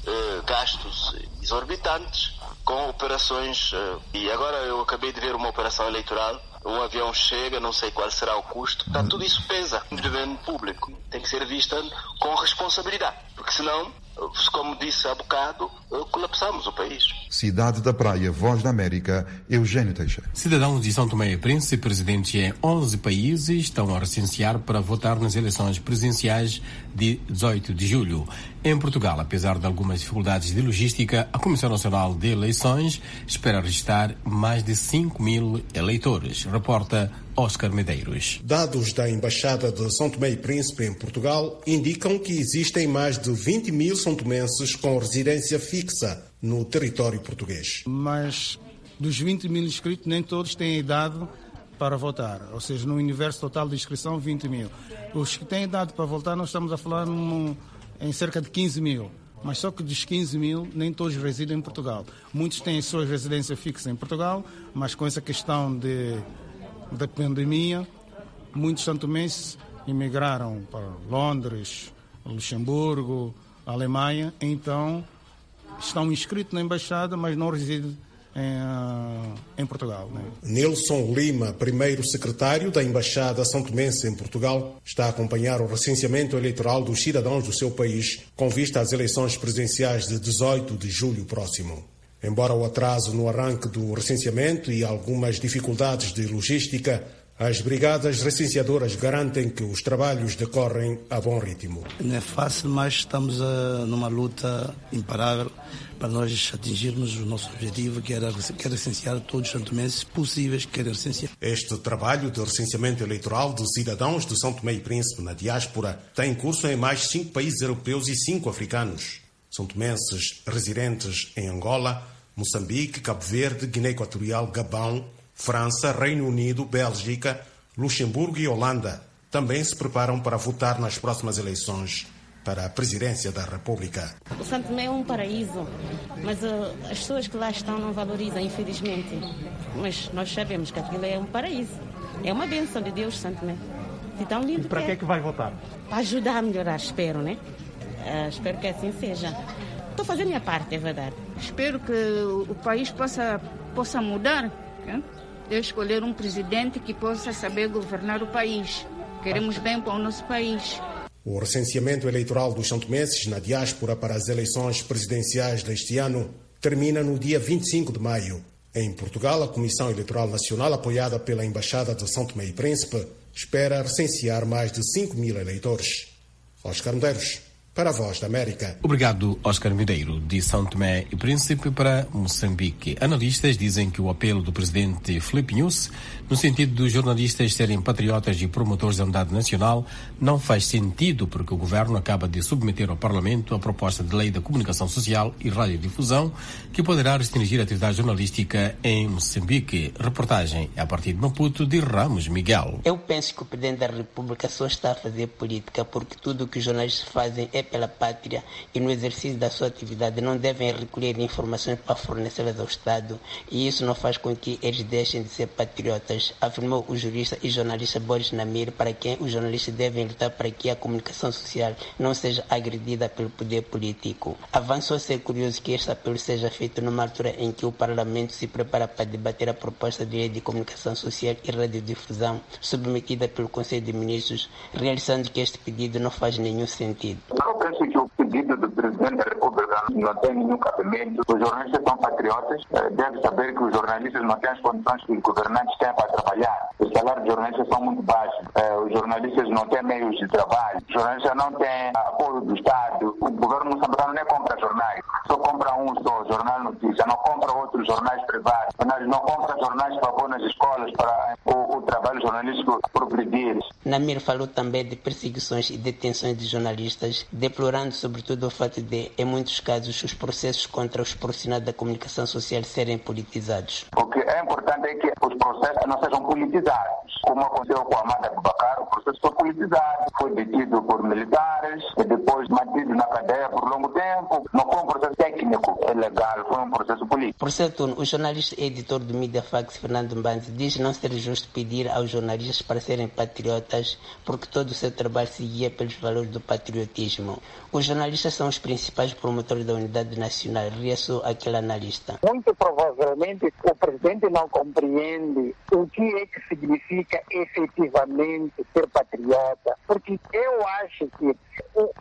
gastos exorbitantes com operações, e agora eu acabei de ver uma operação eleitoral, um avião chega, não sei qual será o custo, tudo isso pesa no governo público, tem que ser vista com responsabilidade, porque senão, como disse há bocado, colapsamos o país. Cidade da Praia, Voz da América, Eugênio Teixeira. Cidadãos de São Tomé e Príncipe, presidentes em 11 países, estão a recensear para votar nas eleições presidenciais de 18 de julho. Em Portugal, apesar de algumas dificuldades de logística, a Comissão Nacional de Eleições espera registrar mais de 5.000 eleitores. Reporta Oscar Medeiros. Dados da Embaixada de São Tomé e Príncipe em Portugal indicam que existem mais de 20.000 são-tomenses com residência fixa no território português. Mas dos 20.000 inscritos, nem todos têm idade para votar. Ou seja, no universo total de inscrição, 20.000. Os que têm idade para votar, nós estamos a falar em cerca de 15.000. Mas só que dos 15.000, nem todos residem em Portugal. Muitos têm sua residência fixa em Portugal, mas com essa questão da pandemia, muitos santomenses emigraram para Londres, Luxemburgo, Alemanha, então estão inscritos na embaixada, mas não residem em Portugal. Né? Nilson Lima, primeiro secretário da Embaixada São Tomense em Portugal, está a acompanhar o recenseamento eleitoral dos cidadãos do seu país com vista às eleições presidenciais de 18 de julho próximo. Embora o atraso no arranque do recenseamento e algumas dificuldades de logística, as brigadas recenseadoras garantem que os trabalhos decorrem a bom ritmo. Não é fácil, mas estamos numa luta imparável para nós atingirmos o nosso objetivo, que era recensear todos os santomenses possíveis que querem recensear. Este trabalho de recenseamento eleitoral de cidadãos de São Tomé e Príncipe na diáspora tem curso em mais 5 países europeus e 5 africanos. São tomenses residentes em Angola, Moçambique, Cabo Verde, Guiné Equatorial, Gabão, França, Reino Unido, Bélgica, Luxemburgo e Holanda também se preparam para votar nas próximas eleições para a presidência da República. O Santo Tomé é um paraíso, mas as pessoas que lá estão não valorizam, infelizmente. Mas nós sabemos que aquilo é um paraíso. É uma bênção de Deus, Santo Tomé. E tão lindo. E para que é que vai votar? Para ajudar a melhorar, espero, né? Espero que assim seja. Estou fazendo a minha parte, é verdade. Espero que o país possa mudar, né? De escolher um presidente que possa saber governar o país. Queremos bem para o nosso país. O recenseamento eleitoral dos santomenses na diáspora para as eleições presidenciais deste ano termina no dia 25 de maio. Em Portugal, a Comissão Eleitoral Nacional, apoiada pela Embaixada de São Tomé e Príncipe, espera recensear mais de 5.000 eleitores. Oscar Medeiros, para a Voz da América. Obrigado, Oscar Medeiros, de São Tomé e Príncipe para Moçambique. Analistas dizem que o apelo do presidente Filipe Nyusi, no sentido dos jornalistas serem patriotas e promotores da unidade nacional, não faz sentido porque o governo acaba de submeter ao Parlamento a proposta de lei da comunicação social e radiodifusão que poderá restringir a atividade jornalística em Moçambique. Reportagem a partir de Maputo, de Ramos Miguel. Eu penso que o presidente da República só está a fazer política porque tudo o que os jornalistas fazem é pela pátria e no exercício da sua atividade não devem recolher informações para fornecê-las ao Estado, e isso não faz com que eles deixem de ser patriotas, afirmou o jurista e jornalista Boris Namir, para quem os jornalistas devem lutar para que a comunicação social não seja agredida pelo poder político. Avançou ser curioso que este apelo seja feito numa altura em que o Parlamento se prepara para debater a proposta de lei de comunicação social e radiodifusão submetida pelo Conselho de Ministros, realizando que este pedido não faz nenhum sentido. Eu penso que o pedido do presidente da República não tem nenhum cabimento. Os jornalistas são patriotas, devem saber que os jornalistas não têm as condições que os governantes têm para trabalhar. Os salários dos jornalistas são muito baixos, os jornalistas não têm meios de trabalho, os jornalistas não têm apoio do Estado. O governo moçambicano nem compra jornais, só compra um só, Jornal Notícia, não compra outros jornais privados, não compra jornais para pôr nas escolas para o trabalho jornalístico progredir. Namir falou também de perseguições e detenções de jornalistas, deplorando sobretudo o fato de, em muitos casos, os processos contra os profissionais da comunicação social serem politizados. O que é importante é que os processos não sejam politizados. Como aconteceu com Amada Abubacar, o processo foi politizado, foi detido por militares e depois mantido na cadeia por longo tempo. Não foi um processo técnico, é legal, foi um processo político. Por seu turno, o jornalista e editor do Mediafax, Fernando Mbanzi, diz não ser justo pedir aos jornalistas para serem patriotas porque todo o seu trabalho se guia pelos valores do patriotismo. Os jornalistas são os principais promotores da unidade nacional, reaçou aquele analista. Muito provavelmente o presidente não compreende o que é que significa efetivamente ser patriota, porque eu acho que o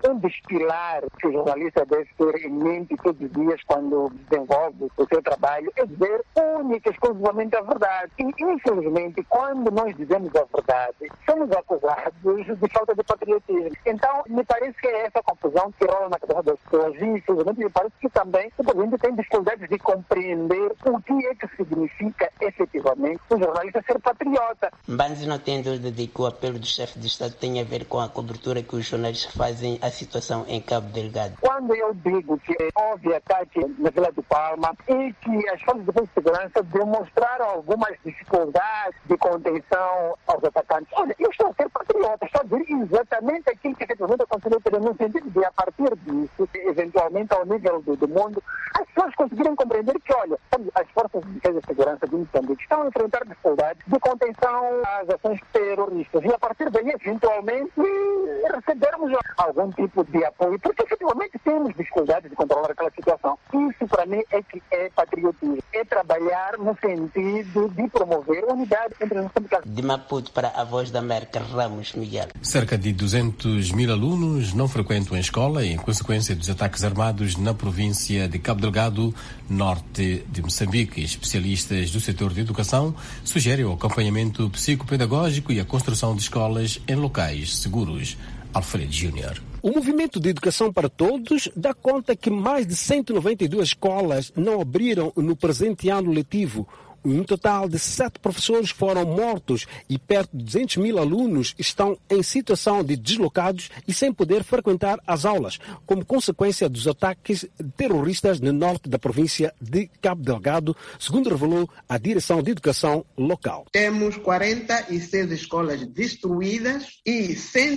um dos pilares que o jornalista deve ter em mente todos os dias quando desenvolve o seu trabalho é dizer única e exclusivamente a verdade. E, infelizmente, quando nós dizemos a verdade, somos acusados de falta de patriotismo. Então, me parece que é essa confusão que rola na cabeça das pessoas. E, infelizmente, me parece que também o presidente tem dificuldades de compreender o que é que significa efetivamente o jornalista ser patriota. Banzi não tem dúvida de que o apelo do chefe de Estado tem a ver com a cobertura que os jornalistas fazem à situação em Cabo Delgado. Quando eu digo que houve ataque na Vila do Palma e que as forças de segurança demonstraram algumas dificuldades de contenção aos atacantes, olha, eu estou a ser patriota, estou a dizer exatamente aquilo que efetivamente aconteceu no sentido de, a partir disso, eventualmente ao nível do mundo, as pessoas conseguiram compreender que, olha, as forças de defesa e segurança de Moçambique estão a enfrentar dificuldades de contenção às ações terroristas e a partir daí, eventualmente, recebermos algum tipo de apoio, porque efetivamente temos dificuldades de controlar aquela situação. Isso, para mim, é que é patriotismo. É trabalhar no sentido de promover a unidade entre os moçambicanos. De Maputo para a Voz da América, Ramos Miguel. Cerca de 200 mil alunos não frequentam a escola em consequência dos ataques armados na província de Cabo Delgado, norte de Moçambique. Especialistas do setor de educação sugerem o acompanhamento psicopedagógico e a construção de escolas em locais seguros. Alfredo Júnior. O Movimento de Educação para Todos dá conta que mais de 192 escolas não abriram no presente ano letivo. Um total de 7 professores foram mortos e perto de 200 mil alunos estão em situação de deslocados e sem poder frequentar as aulas, como consequência dos ataques terroristas no norte da província de Cabo Delgado, segundo revelou a Direção de Educação local. Temos 46 escolas destruídas e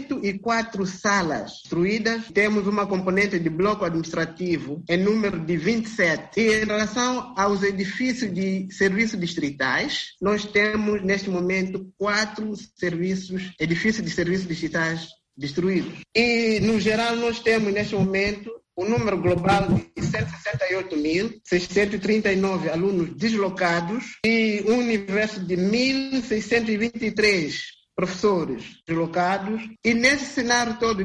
104 salas destruídas. Temos uma componente de bloco administrativo em número de 27. E em relação aos edifícios de serviço distritais, nós temos neste momento 4 edifícios de serviços distritais destruídos. E no geral nós temos neste momento o número global de 168.639 alunos deslocados e um universo de 1.623 professores deslocados. E nesse cenário todo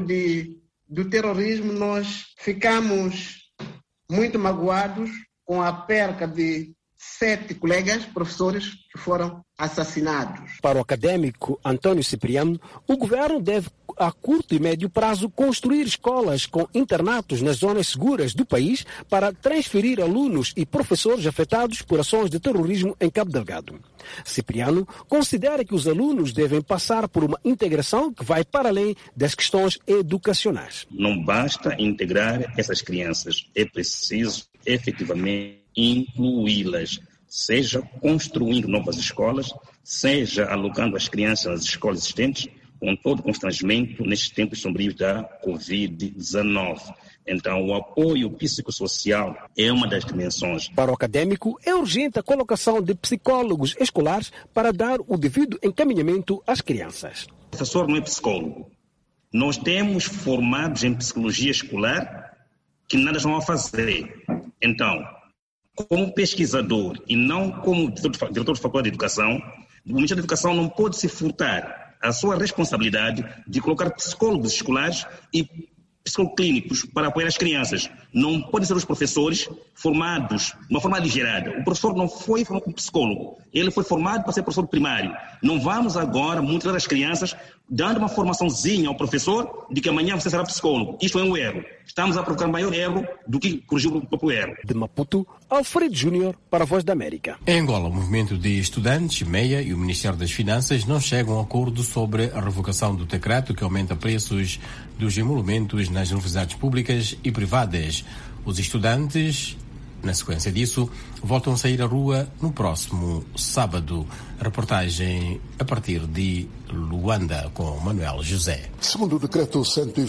do terrorismo nós ficamos muito magoados com a perca de 7 colegas professores que foram assassinados. Para o acadêmico Antônio Cipriano, o governo deve, a curto e médio prazo, construir escolas com internatos nas zonas seguras do país para transferir alunos e professores afetados por ações de terrorismo em Cabo Delgado. Cipriano considera que os alunos devem passar por uma integração que vai para além das questões educacionais. Não basta integrar essas crianças, é preciso efetivamente incluí-las, seja construindo novas escolas, seja alocando as crianças nas escolas existentes, com todo o constrangimento nestes tempos sombrios da Covid-19. Então, o apoio psicossocial é uma das dimensões. Para o acadêmico, é urgente a colocação de psicólogos escolares para dar o devido encaminhamento às crianças. O professor não é psicólogo. Nós temos formados em psicologia escolar que nada estão a fazer. Então, como pesquisador e não como diretor de faculdade de educação, o Ministério da Educação não pode se furtar a sua responsabilidade de colocar psicólogos escolares e psicólogos clínicos para apoiar as crianças. Não podem ser os professores formados de uma forma aligerada. O professor não foi formado como psicólogo, ele foi formado para ser professor primário. Não vamos agora mutilar as crianças dando uma formaçãozinha ao professor de que amanhã você será psicólogo. Isto é um erro. Estamos a provocar maior erro do que corrigir o próprio erro. De Maputo, Alfredo Júnior para a Voz da América. Em Angola, o movimento de estudantes, MEIA e o Ministério das Finanças não chegam a acordo sobre a revogação do decreto que aumenta preços dos emolumentos nas universidades públicas e privadas. Os estudantes, na sequência disso, voltam a sair à rua no próximo sábado. Reportagem a partir de Luanda, com Manuel José. Segundo o decreto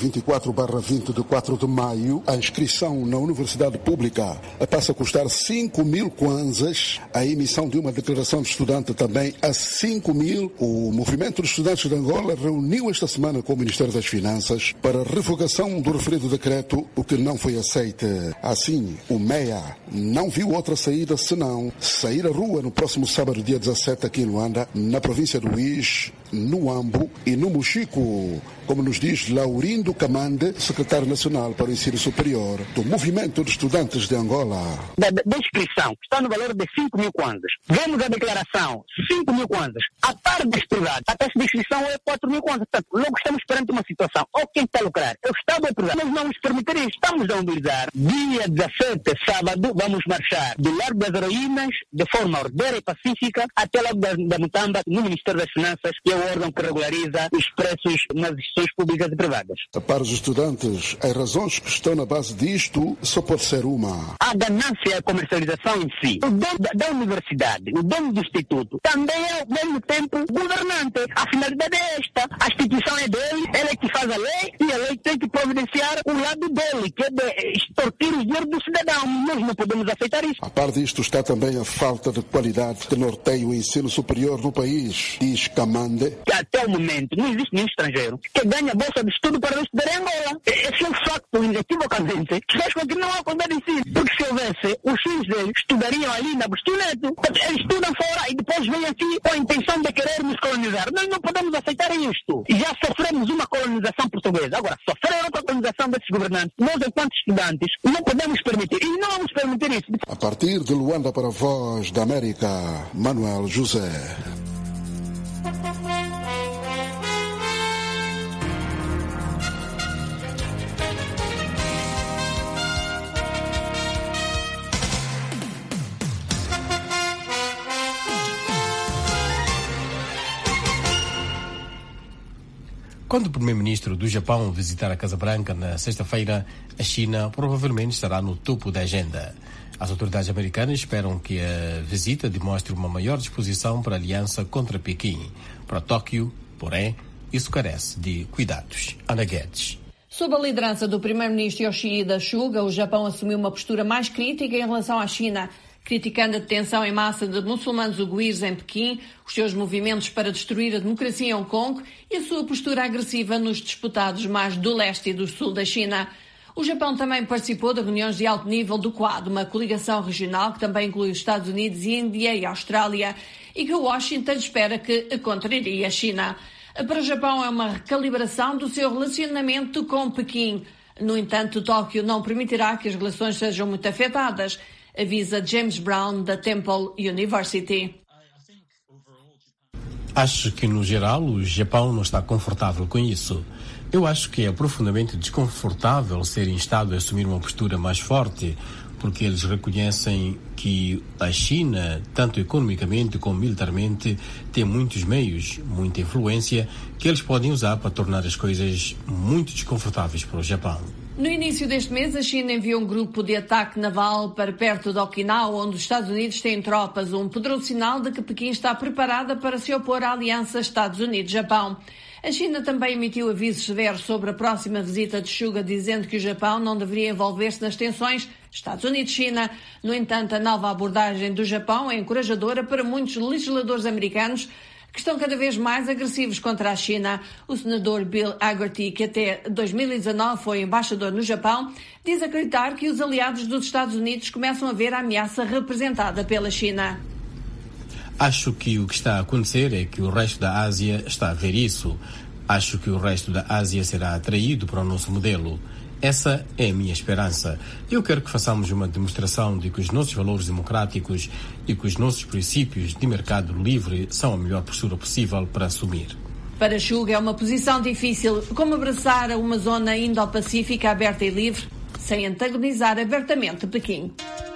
124/20 de 4 de maio, a inscrição na universidade pública passa a custar 5.000 kwanzas, a emissão de uma declaração de estudante também a 5.000. O movimento de estudantes de Angola reuniu esta semana com o Ministério das Finanças para a revogação do referido decreto, o que não foi aceito. Assim, o MEIA não viu outra saída senão sair à rua no próximo sábado, dia 17, aqui em Luanda, na província do Luís, no Ambo e no Mochico, como nos diz Laurindo Camande, secretário nacional para o ensino superior do Movimento de Estudantes de Angola. Da inscrição está no valor de 5 mil kwanzas. Vemos a declaração, 5 mil kwanzas. A par de estudar, a taxa de inscrição é 4 mil kwanzas. Portanto, logo estamos perante uma situação. Ou quem está a lucrar? É o Estado a privado. Nós não nos permitir isso. Estamos a mobilizar. Dia 17, sábado, vamos marchar do Largo das Heroínas, de forma ordeira e pacífica, até Largo da Mutamba, no Ministério das Finanças, que é o órgão que regulariza os preços nas instituições públicas e privadas. Para os estudantes, as razões que estão na base disto só pode ser uma. A ganância e a comercialização em si. O dono da universidade, o dono do instituto, também é, ao mesmo tempo, governante. A finalidade é esta. A instituição é dele, ele é que faz a lei e a lei tem que providenciar o lado dele, que é de extorquir o dinheiro do cidadão. Nós não podemos aceitar isso. A par disto está também a falta de qualidade que norteia o ensino superior no país, diz Camande. Que até o momento não existe nenhum estrangeiro que ganha bolsa de estudo para estudar em Angola. Esse é um facto, inequivocamente, que faz com que não há qualidade de ensino. Porque se houvesse, os filhos deles estudariam ali na Bustoneto. Eles estudam fora e depois vêm aqui com a intenção de querer nos colonizar. Nós não podemos aceitar isto. Já sofremos uma colonização portuguesa. Agora, sofrer outra colonização desses governantes, nós, enquanto estudantes, não podemos permitir. E não vamos permitir isso. A partir de Luanda para a Voz da América, Manuel José. Quando o primeiro-ministro do Japão visitar a Casa Branca na sexta-feira, a China provavelmente estará no topo da agenda. As autoridades americanas esperam que a visita demonstre uma maior disposição para a aliança contra Pequim. Para Tóquio, porém, isso carece de cuidados. Ana Guedes. Sob a liderança do primeiro-ministro Yoshihide Suga, o Japão assumiu uma postura mais crítica em relação à China, criticando a detenção em massa de muçulmanos uiguires em Pequim, os seus movimentos para destruir a democracia em Hong Kong e a sua postura agressiva nos disputados mais do leste e do sul da China. O Japão também participou de reuniões de alto nível do Quad, uma coligação regional que também inclui os Estados Unidos, Índia e Austrália, e que Washington espera que contrarie a China. Para o Japão é uma recalibração do seu relacionamento com Pequim. No entanto, Tóquio não permitirá que as relações sejam muito afetadas, avisa James Brown, da Temple University. Acho que, no geral, o Japão não está confortável com isso. Eu acho que é profundamente desconfortável ser instado a assumir uma postura mais forte, porque eles reconhecem que a China, tanto economicamente como militarmente, tem muitos meios, muita influência, que eles podem usar para tornar as coisas muito desconfortáveis para o Japão. No início deste mês, a China enviou um grupo de ataque naval para perto de Okinawa, onde os Estados Unidos têm tropas, um poderoso sinal de que Pequim está preparada para se opor à aliança Estados Unidos-Japão. A China também emitiu avisos severos sobre a próxima visita de Suga, dizendo que o Japão não deveria envolver-se nas tensões Estados Unidos-China. No entanto, a nova abordagem do Japão é encorajadora para muitos legisladores americanos que estão cada vez mais agressivos contra a China. O senador Bill Hagerty, que até 2019 foi embaixador no Japão, diz acreditar que os aliados dos Estados Unidos começam a ver a ameaça representada pela China. Acho que o que está a acontecer é que o resto da Ásia está a ver isso. Acho que o resto da Ásia será atraído para o nosso modelo. Essa é a minha esperança. Eu quero que façamos uma demonstração de que os nossos valores democráticos e que os nossos princípios de mercado livre são a melhor postura possível para assumir. Para Suga é uma posição difícil, como abraçar uma zona Indo-Pacífica aberta e livre, sem antagonizar abertamente Pequim.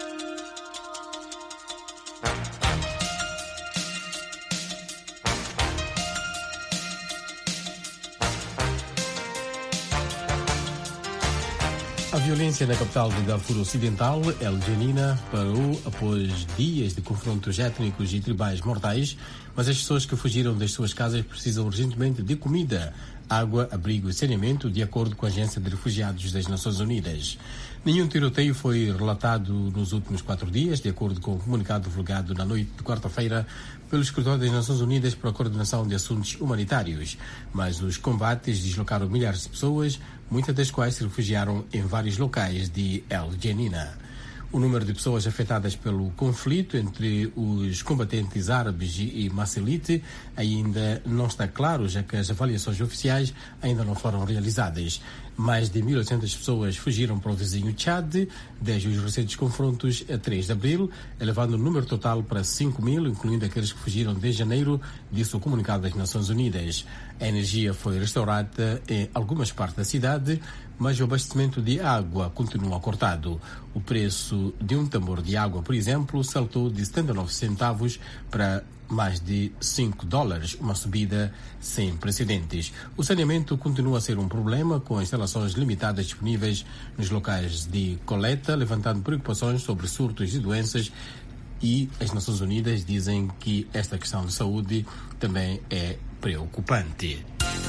A violência na capital de Darfur Ocidental, El Janina, parou após dias de confrontos étnicos e tribais mortais, mas as pessoas que fugiram das suas casas precisam urgentemente de comida, água, abrigo e saneamento, de acordo com a Agência de Refugiados das Nações Unidas. Nenhum tiroteio foi relatado nos últimos 4 dias, de acordo com o comunicado divulgado na noite de quarta-feira pelo Escritório das Nações Unidas para a Coordenação de Assuntos Humanitários. Mas os combates deslocaram milhares de pessoas, muitas das quais se refugiaram em vários locais de El Janina. O número de pessoas afetadas pelo conflito entre os combatentes árabes e Maselite ainda não está claro, já que as avaliações oficiais ainda não foram realizadas. Mais de 1.800 pessoas fugiram para o vizinho Tchad desde os recentes confrontos a 3 de abril, elevando o número total para 5.000, incluindo aqueles que fugiram desde janeiro, disse o comunicado das Nações Unidas. A energia foi restaurada em algumas partes da cidade, mas o abastecimento de água continua cortado. O preço de um tambor de água, por exemplo, saltou de 79 centavos para mais de $5, uma subida sem precedentes. O saneamento continua a ser um problema, com instalações limitadas disponíveis nos locais de coleta, levantando preocupações sobre surtos de doenças, e as Nações Unidas dizem que esta questão de saúde também é preocupante.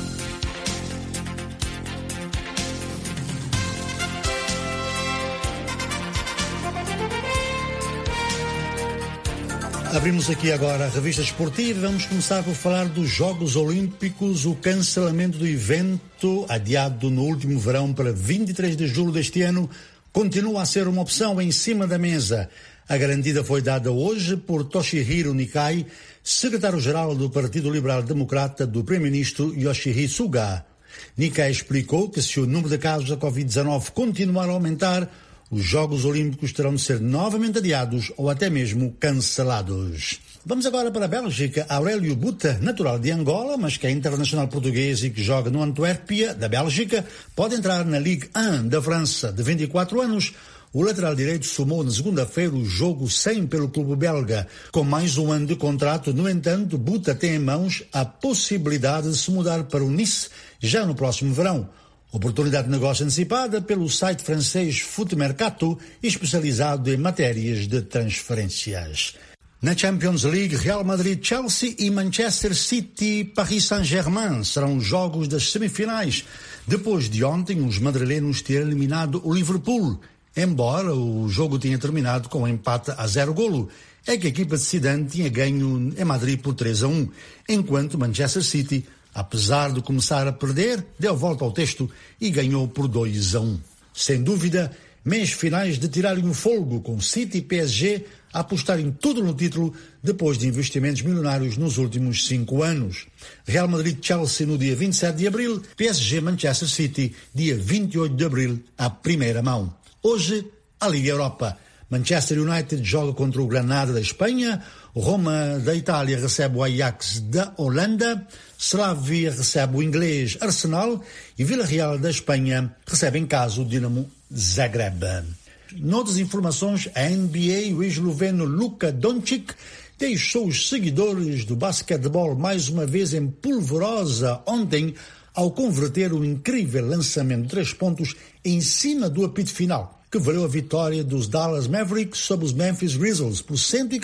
Abrimos aqui agora a revista esportiva. Vamos começar por falar dos Jogos Olímpicos. O cancelamento do evento, adiado no último verão para 23 de julho deste ano, continua a ser uma opção em cima da mesa. A garantida foi dada hoje por Toshihiro Nikai, secretário-geral do Partido Liberal Democrata do Primeiro-Ministro Yoshihide Suga. Nikai explicou que se o número de casos da Covid-19 continuar a aumentar, os Jogos Olímpicos terão de ser novamente adiados ou até mesmo cancelados. Vamos agora para a Bélgica. Aurélio Buta, natural de Angola, mas que é internacional português e que joga no Antuérpia, da Bélgica, pode entrar na Ligue 1 da França. De 24 anos, o lateral direito somou na segunda-feira o jogo 100 pelo clube belga. Com mais um ano de contrato, no entanto, Buta tem em mãos a possibilidade de se mudar para o Nice já no próximo verão. Oportunidade de negócio antecipada pelo site francês Foot Mercato, especializado em matérias de transferências. Na Champions League, Real Madrid, Chelsea e Manchester City, Paris Saint-Germain serão os jogos das semifinais, depois de ontem os madrilenos terem eliminado o Liverpool. Embora o jogo tenha terminado com um empate a 0-0, é que a equipa de Zidane tinha ganho em Madrid por 3-1, enquanto Manchester City, apesar de começar a perder, deu volta ao texto e ganhou por 2-1. Sem dúvida, meias finais de tirarem o fogo, com City e PSG a apostarem tudo no título depois de investimentos milionários nos últimos 5 anos. Real Madrid-Chelsea no dia 27 de abril, PSG-Manchester City, dia 28 de abril, à primeira mão. Hoje, a Liga Europa. Manchester United joga contra o Granada da Espanha, Roma da Itália recebe o Ajax da Holanda, Slavia recebe o inglês Arsenal e Villarreal da Espanha recebe em casa o Dinamo Zagreb. Noutras informações, a NBA, o esloveno Luka Doncic deixou os seguidores do basquetebol mais uma vez em polvorosa ontem ao converter um incrível lançamento de 3 pontos em cima do apito final, que valeu a vitória dos Dallas Mavericks sobre os Memphis Grizzlies por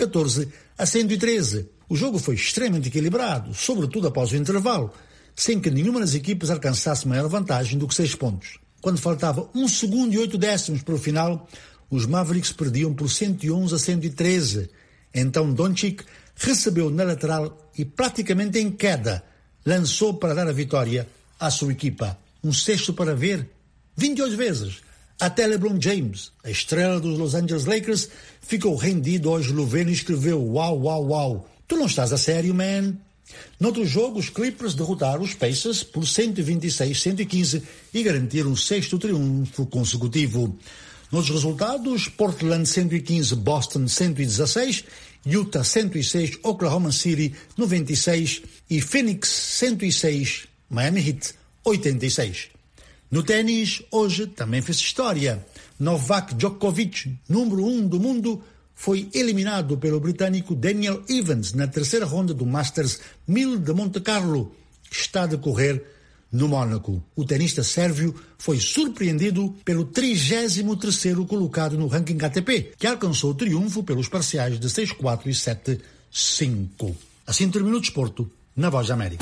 114-113. O jogo foi extremamente equilibrado, sobretudo após o intervalo, sem que nenhuma das equipes alcançasse maior vantagem do que 6 pontos. Quando faltava 1 segundo e 8 décimos para o final, os Mavericks perdiam por 111-113. Então Doncic recebeu na lateral e praticamente em queda lançou para dar a vitória à sua equipa. Um cesto para ver 28 vezes. Até LeBron James, a estrela dos Los Angeles Lakers, ficou rendido ao esloveno e escreveu: "Uau, uau, uau, tu não estás a sério, man?" Noutro jogo, os Clippers derrotaram os Pacers por 126-115 e garantiram um 6º triunfo consecutivo. Noutros resultados, Portland 115, Boston 116, Utah 106, Oklahoma City 96 e Phoenix 106, Miami Heat 86. No ténis, hoje também fez história. Novak Djokovic, número 1 do mundo, foi eliminado pelo britânico Daniel Evans na terceira ronda do Masters 1000 de Monte Carlo, que está a decorrer no Mónaco. O tenista sérvio foi surpreendido pelo 33º colocado no ranking ATP, que alcançou o triunfo pelos parciais de 6-4 e 7-5. Assim termina o desporto na Voz da América.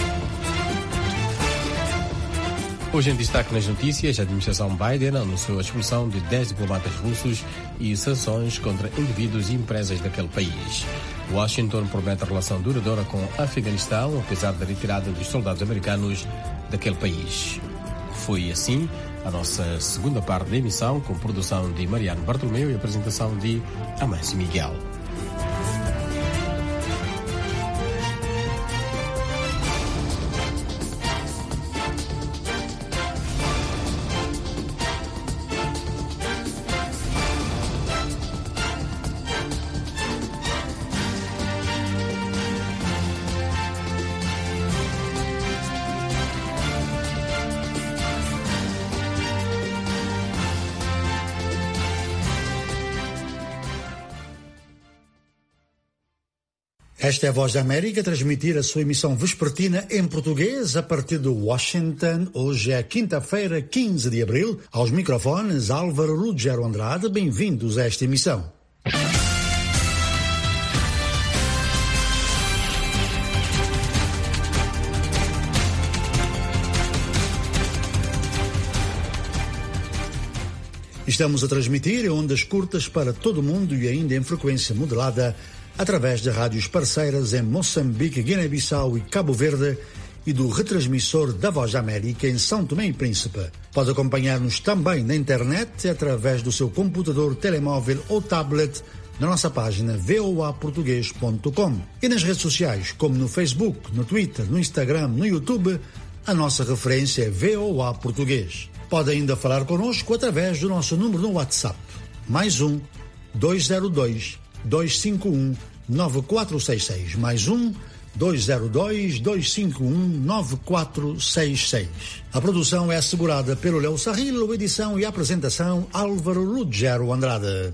Hoje em destaque nas notícias, a administração Biden anunciou a expulsão de 10 diplomatas russos e sanções contra indivíduos e empresas daquele país. Washington promete relação duradoura com o Afeganistão, apesar da retirada dos soldados americanos daquele país. Foi assim A nossa segunda parte da emissão, com produção de Mariano Bartolomeu e apresentação de Amâncio Miguel. Esta é a Voz da América, transmitir a sua emissão vespertina em português a partir de Washington. Hoje é quinta-feira, 15 de abril. Aos microfones, Álvaro Ruggiero Andrade. Bem-vindos a esta emissão. Estamos a transmitir em ondas curtas para todo o mundo e ainda em frequência modulada através de rádios parceiras em Moçambique, Guiné-Bissau e Cabo Verde e do retransmissor da Voz da América em São Tomé e Príncipe. Pode acompanhar-nos também na internet através do seu computador, telemóvel ou tablet na nossa página voaportugues.com e nas redes sociais como no Facebook, no Twitter, no Instagram, no YouTube. A nossa referência é VOA Português. Pode ainda falar connosco através do nosso número no WhatsApp, mais 202-251-9466, mais 202-251-9466. A produção é assegurada pelo Léo Sarrilo, edição e apresentação Álvaro Ruggiero Andrade.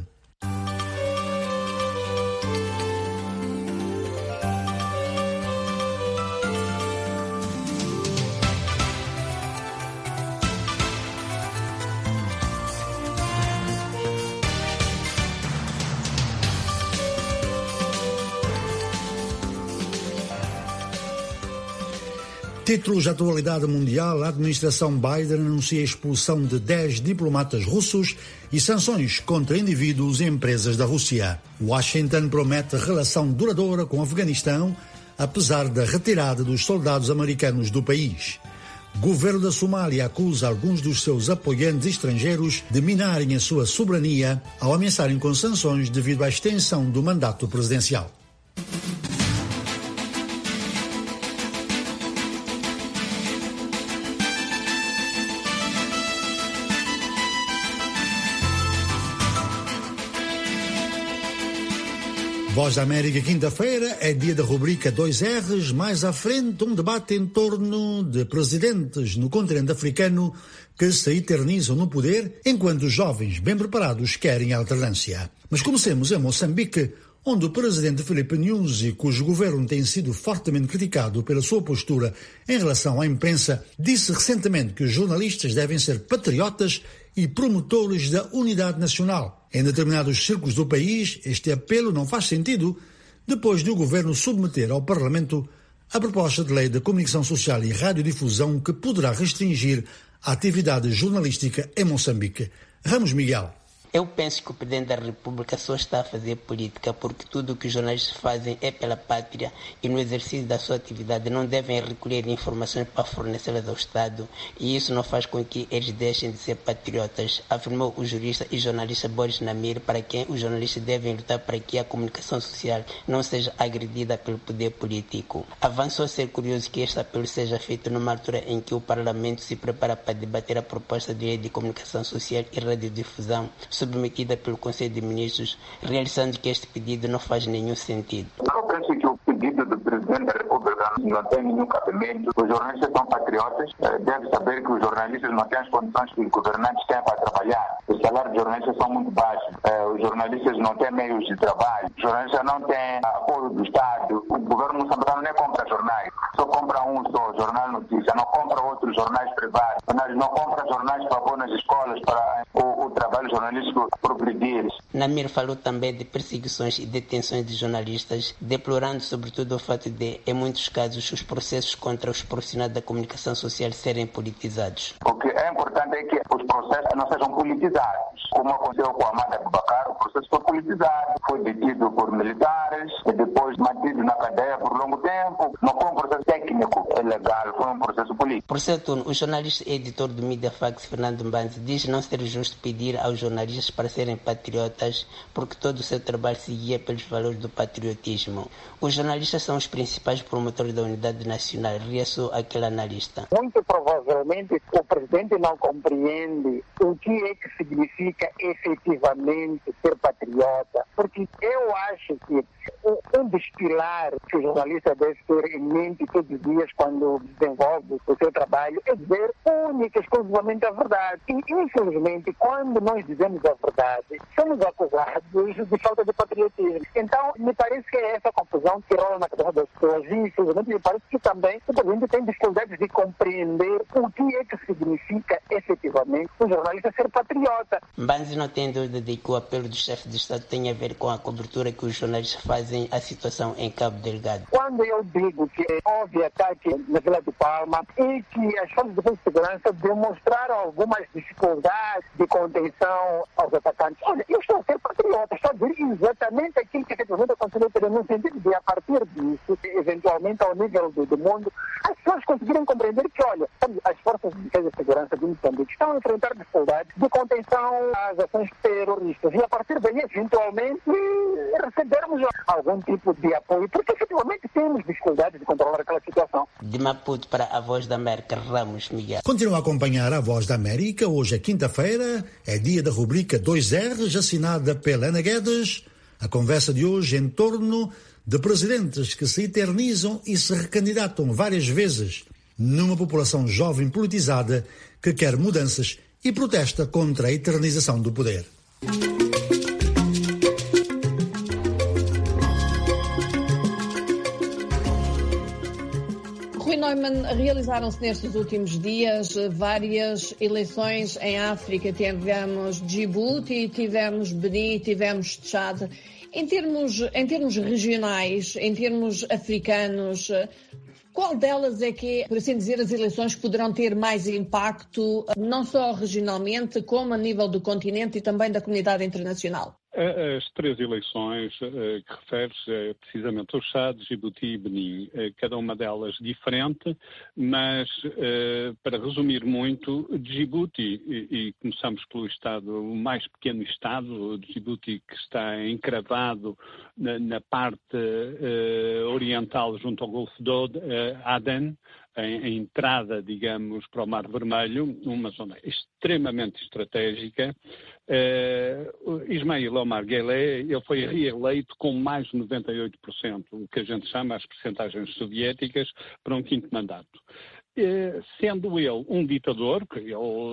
Títulos de atualidade mundial: a administração Biden anuncia a expulsão de 10 diplomatas russos e sanções contra indivíduos e empresas da Rússia. Washington promete relação duradoura com o Afeganistão, apesar da retirada dos soldados americanos do país. Governo da Somália acusa alguns dos seus apoiantes estrangeiros de minarem a sua soberania ao ameaçarem com sanções devido à extensão do mandato presidencial. Voz da América, quinta-feira, é dia da rubrica 2Rs. Mais à frente, um debate em torno de presidentes no continente africano que se eternizam no poder, enquanto os jovens bem preparados querem alternância. Mas comecemos em Moçambique, onde o presidente Filipe Nyusi, cujo governo tem sido fortemente criticado pela sua postura em relação à imprensa, disse recentemente que os jornalistas devem ser patriotas e promotores da unidade nacional. Em determinados círculos do país, este apelo não faz sentido depois de o governo submeter ao Parlamento a proposta de lei da comunicação social e radiodifusão que poderá restringir a atividade jornalística em Moçambique. Ramos Miguel. Eu penso que o Presidente da República só está a fazer política porque tudo o que os jornalistas fazem é pela pátria e no exercício da sua atividade não devem recolher informações para fornecê-las ao Estado, e isso não faz com que eles deixem de ser patriotas, afirmou o jurista e jornalista Boris Namir, para quem os jornalistas devem lutar para que a comunicação social não seja agredida pelo poder político. Avançou ser curioso que este apelo seja feito numa altura em que o Parlamento se prepara para debater a proposta de lei de comunicação social e radiodifusão submetida pelo Conselho de Ministros, realizando que este pedido não faz nenhum sentido. Eu penso que o pedido do Presidente da República não tem nenhum cabimento. Os jornalistas são patriotas, devem saber que os jornalistas não têm as condições que os governantes têm para trabalhar. Os salários dos jornalistas são muito baixos, os jornalistas não têm meios de trabalho, os jornalistas não têm apoio do Estado, o governo moçambicano nem compra jornais, só compra um só, Jornal Notícia, não compra outros jornais privados, não compra jornais para pôr nas escolas para o trabalho jornalístico progredir. Namir falou também de perseguições e detenções de jornalistas, deplorando sobretudo o fato de, em muitos casos, os processos contra os profissionais da comunicação social serem politizados. O que é importante é que os processos não sejam politizados. Como aconteceu com Amada Abubacar, o processo foi politizado, foi detido por militares e depois mantido na cadeia por longo tempo. Não foi um processo técnico, legal, foi um processo político. Moçambique. Por seu turno, o jornalista e editor do Mediafax, Fernando Mbanzi, diz não ser justo pedir aos jornalistas para serem patriotas porque todo o seu trabalho se guia pelos valores do patriotismo. Os jornalistas são os principais promotores da unidade nacional, reaçou aquele analista. Muito provavelmente o presidente não compreende o que é que significa efetivamente ser patriota, porque eu acho que um dos pilares que o jornalista deve ter em mente todos os dias quando desenvolve o seu trabalho é dizer única e exclusivamente a verdade. E, infelizmente, quando nós dizemos a verdade, somos acusados de falta de patriotismo. Então, me parece que é essa confusão que rola na cabeça das pessoas. E, infelizmente, me parece que também o presidente tem dificuldades de compreender o que é que significa efetivamente o jornalista ser patriota. Mbanzi não tem dúvida de que o apelo do chefe de Estado tem a ver com a cobertura que os jornalistas fazem à situação em Cabo Delgado. Quando eu digo que houve ataque na Vila de Palma e que as forças de defesa e segurança demonstraram algumas dificuldades de contenção aos atacantes, olha, eu estou a ser patriota, estou a dizer exatamente aquilo que efetivamente aconteceu no sentido de, a partir disso, eventualmente ao nível do mundo, as pessoas conseguirem compreender que, olha, as forças de defesa e segurança de Moçambique estão a enfrentar dificuldades de contenção às ações terroristas e, a partir daí, eventualmente, recebermos algum tipo de apoio, porque efetivamente temos dificuldades de controlar aquela situação. De Maputo para a Voz da América, Ramos Miguel. Continua a acompanhar a Voz da América. Hoje é quinta-feira, é dia da rubrica 2Rs, assinada pela Ana Guedes. A conversa de hoje é em torno de presidentes que se eternizam e se recandidatam várias vezes numa população jovem politizada que quer mudanças e protesta contra a eternização do poder. Rui Neumann, realizaram-se nestes últimos dias várias eleições em África. Tivemos Djibouti, tivemos Benin, tivemos Tchad. Em termos regionais, em termos africanos, qual delas é que, por assim dizer, as eleições que poderão ter mais impacto, não só regionalmente, como a nível do continente e também da comunidade internacional? As três eleições que referes precisamente ao Chad, Djibouti e Benin, cada uma delas diferente, mas para resumir muito, Djibouti, e começamos pelo estado, o mais pequeno estado, Djibouti, que está encravado na parte oriental junto ao Golfo de Aden, a entrada, digamos, para o Mar Vermelho, uma zona extremamente estratégica. Ismail Omar Guelleh, ele foi reeleito com mais de 98%, o que a gente chama as percentagens soviéticas, para um quinto mandato. Sendo ele um ditador, que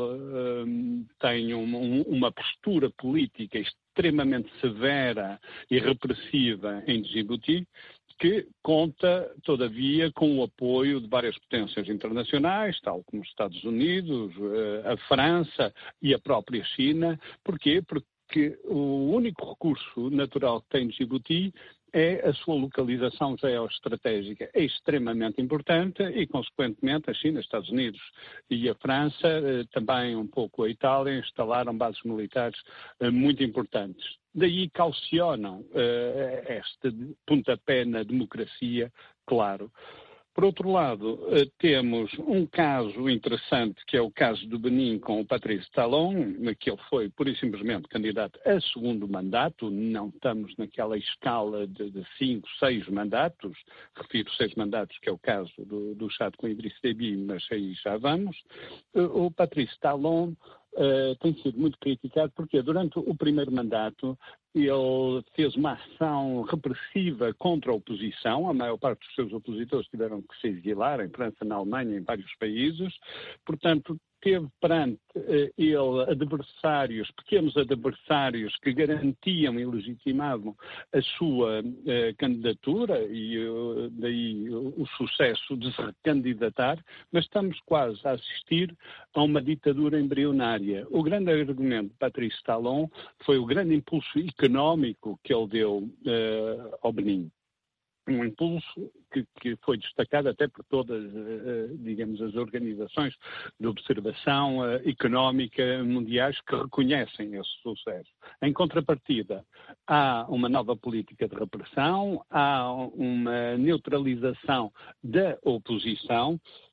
ele tem uma postura política extremamente severa e repressiva em Djibouti, que conta, todavia, com o apoio de várias potências internacionais, tal como os Estados Unidos, a França e a própria China. Porquê? Porque o único recurso natural que tem Djibouti é a sua localização geoestratégica. É extremamente importante e, consequentemente, a China, os Estados Unidos e a França, também um pouco a Itália, instalaram bases militares muito importantes. Daí calcionam este pontapé na democracia, claro. Por outro lado, temos um caso interessante, que é o caso do Benin com o Patrice Talon, que ele foi, pura e simplesmente, candidato a segundo mandato. Não estamos naquela escala de 5, 6 mandatos, refiro 6 mandatos, que é o caso do Chad com Idriss Déby, mas aí já vamos. O Patrice Talon tem sido muito criticado porque durante o primeiro mandato ele fez uma ação repressiva contra a oposição. A maior parte dos seus opositores tiveram que se exilar em França, na Alemanha, em vários países. Portanto, teve perante ele adversários, pequenos adversários, que garantiam e legitimavam a sua candidatura e daí o sucesso de se recandidatar, mas estamos quase a assistir a uma ditadura embrionária. O grande argumento de Patrice Talon foi o grande impulso económico que ele deu ao Benin. Um impulso que foi destacado até por todas, digamos, as organizações de observação económica mundiais que reconhecem esse sucesso. Em contrapartida, há uma nova política de repressão, há uma neutralização da oposição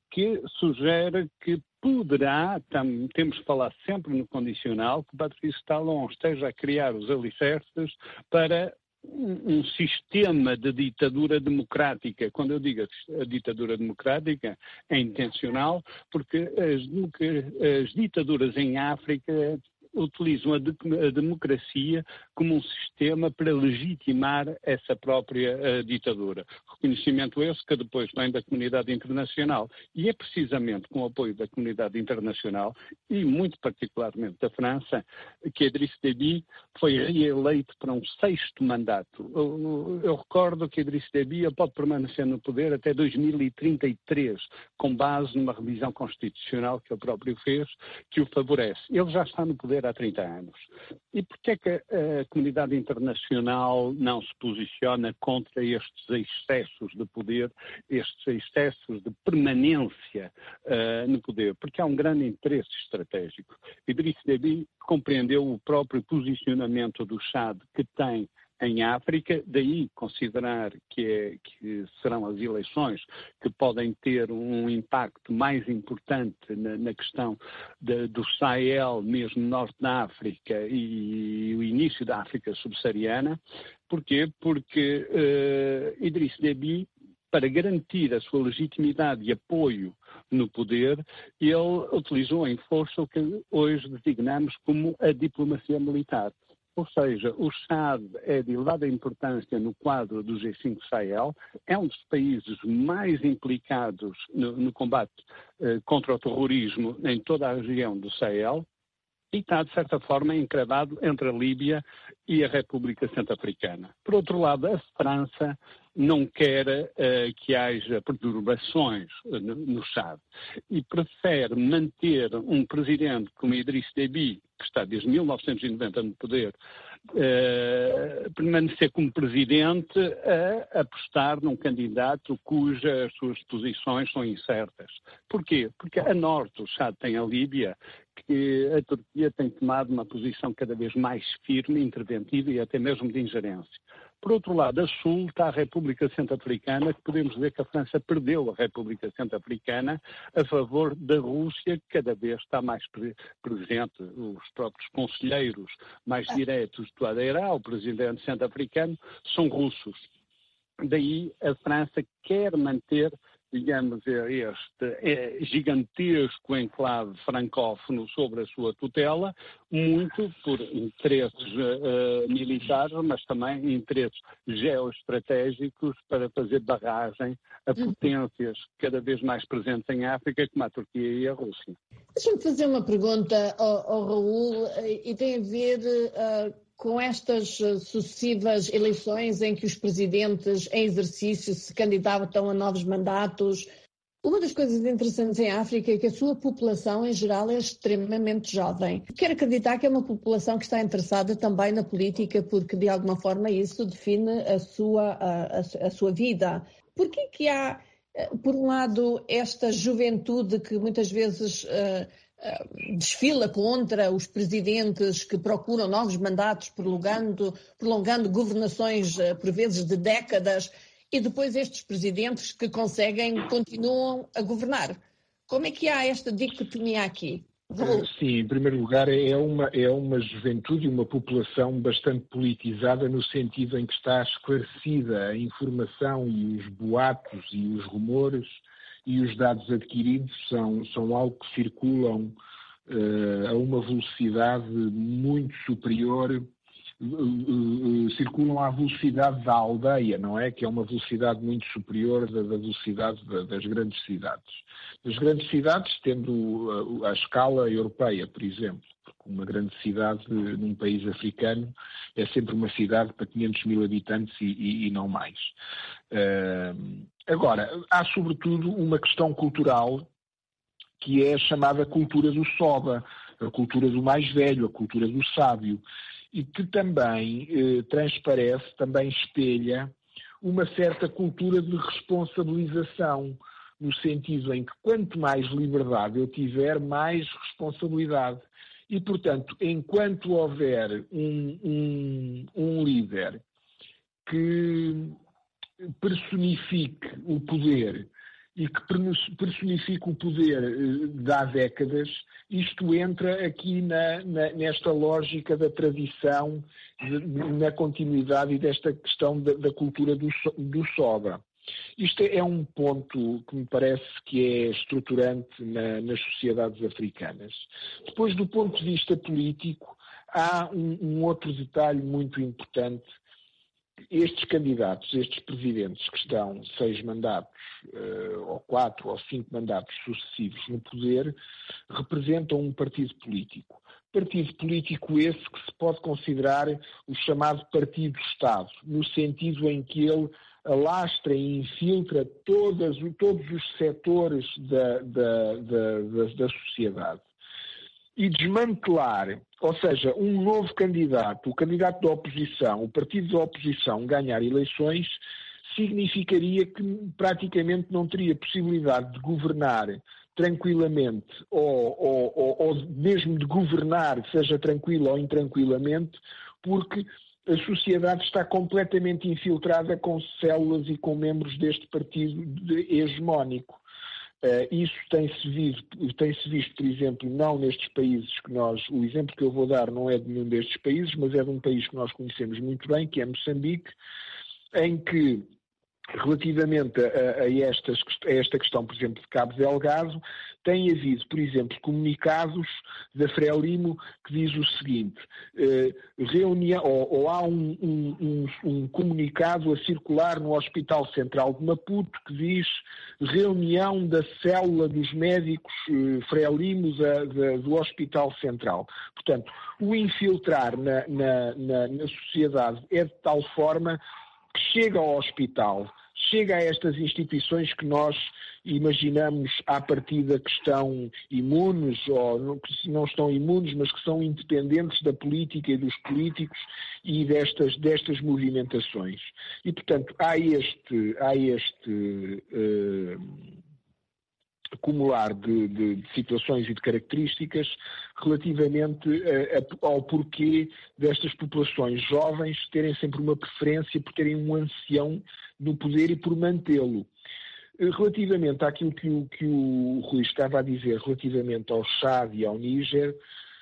que sugere que poderá, temos que falar sempre no condicional, que Patrice Talon esteja a criar os alicerces para um sistema de ditadura democrática. Quando eu digo a ditadura democrática, é intencional, porque as ditaduras em África utilizam a democracia como um sistema para legitimar essa própria ditadura. Reconhecimento esse que depois vem da comunidade internacional. E é precisamente com o apoio da comunidade internacional, e muito particularmente da França, que Idriss Déby foi reeleito para um 6º mandato. Eu recordo que Idriss Déby pode permanecer no poder até 2033, com base numa revisão constitucional que ele próprio fez, que o favorece. Ele já está no poder há 30 anos. E porquê é que a comunidade internacional não se posiciona contra estes excessos de poder, estes excessos de permanência no poder? Porque há um grande interesse estratégico. Idriss Déby compreendeu o próprio posicionamento do Chad que tem em África, daí considerar que serão as eleições que podem ter um impacto mais importante na questão do Sahel, mesmo norte da África e o início da África subsaariana. Porquê? Porque Idriss Déby, para garantir a sua legitimidade e apoio no poder, ele utilizou em força o que hoje designamos como a diplomacia militar. Ou seja, o Chad é de elevada importância no quadro do G5 Sahel, é um dos países mais implicados no combate contra o terrorismo em toda a região do Sahel e está, de certa forma, encravado entre a Líbia e a República Centro-Africana. Por outro lado, a França não quer que haja perturbações no Chad e prefere manter um presidente como Idriss Déby, que está desde 1990 no poder, permanecer como presidente a apostar num candidato cujas suas posições são incertas. Porquê? Porque a norte, o Chad tem a Líbia, que a Turquia tem tomado uma posição cada vez mais firme, interventiva e até mesmo de ingerência. Por outro lado, a sul está a República Centro-Africana, que podemos ver que a França perdeu a República Centro-Africana a favor da Rússia, que cada vez está mais presente. Os próprios conselheiros mais diretos do ADERA, o presidente centro-africano, são russos. Daí a França quer manter, digamos, este gigantesco enclave francófono sobre a sua tutela, muito por interesses militares, mas também interesses geoestratégicos para fazer barragem a potências cada vez mais presentes em África, como a Turquia e a Rússia. Deixa-me fazer uma pergunta ao Raul, e tem a ver com estas sucessivas eleições em que os presidentes em exercício se candidatam a novos mandatos. Uma das coisas interessantes em África é que a sua população, em geral, é extremamente jovem. Quero acreditar que é uma população que está interessada também na política, porque, de alguma forma, isso define a sua vida. Por que há, por um lado, esta juventude que muitas vezes desfila contra os presidentes que procuram novos mandatos, prolongando governações, por vezes, de décadas, e depois estes presidentes que continuam a governar? Como é que há esta dicotomia aqui? Sim, em primeiro lugar é uma juventude e uma população bastante politizada, no sentido em que está esclarecida a informação e os boatos e os rumores e os dados adquiridos são algo que circulam a uma velocidade muito superior, circulam à velocidade da aldeia, não é? Que é uma velocidade muito superior da velocidade das grandes cidades. Das grandes cidades, tendo a escala europeia, por exemplo, porque uma grande cidade num país africano é sempre uma cidade para 500 mil habitantes e não mais. Agora, há sobretudo uma questão cultural que é a chamada cultura do Soba, a cultura do mais velho, a cultura do sábio, e que também transparece, também espelha uma certa cultura de responsabilização, no sentido em que quanto mais liberdade eu tiver, mais responsabilidade. E, portanto, enquanto houver um líder que personifique o poder e que personifica o poder de há décadas, isto entra aqui nesta lógica da tradição, na continuidade e desta questão da cultura do sobra. Isto é um ponto que me parece que é estruturante nas sociedades africanas. Depois, do ponto de vista político, há um outro detalhe muito importante. Estes candidatos, estes presidentes que estão 6 mandatos, ou 4 ou 5 mandatos sucessivos no poder, representam um partido político. Partido político esse que se pode considerar o chamado partido-Estado, no sentido em que ele alastra e infiltra todos os setores da sociedade. E desmantelar, ou seja, um novo candidato, o candidato da oposição, o partido da oposição ganhar eleições, significaria que praticamente não teria possibilidade de governar tranquilamente ou mesmo de governar, seja tranquilo ou intranquilamente, porque a sociedade está completamente infiltrada com células e com membros deste partido hegemónico. Isso tem-se visto, por exemplo, não nestes países o exemplo que eu vou dar não é de nenhum destes países, mas é de um país que nós conhecemos muito bem, que é Moçambique, em que, relativamente a esta questão, por exemplo, de Cabo Delgado, tem havido, por exemplo, comunicados da Frelimo que diz o seguinte, há um comunicado a circular no Hospital Central de Maputo que diz reunião da célula dos médicos Frelimos do Hospital Central. Portanto, o infiltrar na sociedade é de tal forma que chega ao hospital, chega a estas instituições que nós imaginamos à partida que estão imunes, ou que não estão imunes, mas que são independentes da política e dos políticos e destas movimentações. E, portanto, há este acumular de situações e de características relativamente ao porquê destas populações jovens terem sempre uma preferência por terem um ancião no poder e por mantê-lo. Relativamente àquilo que o Rui estava a dizer relativamente ao Chad e ao Níger,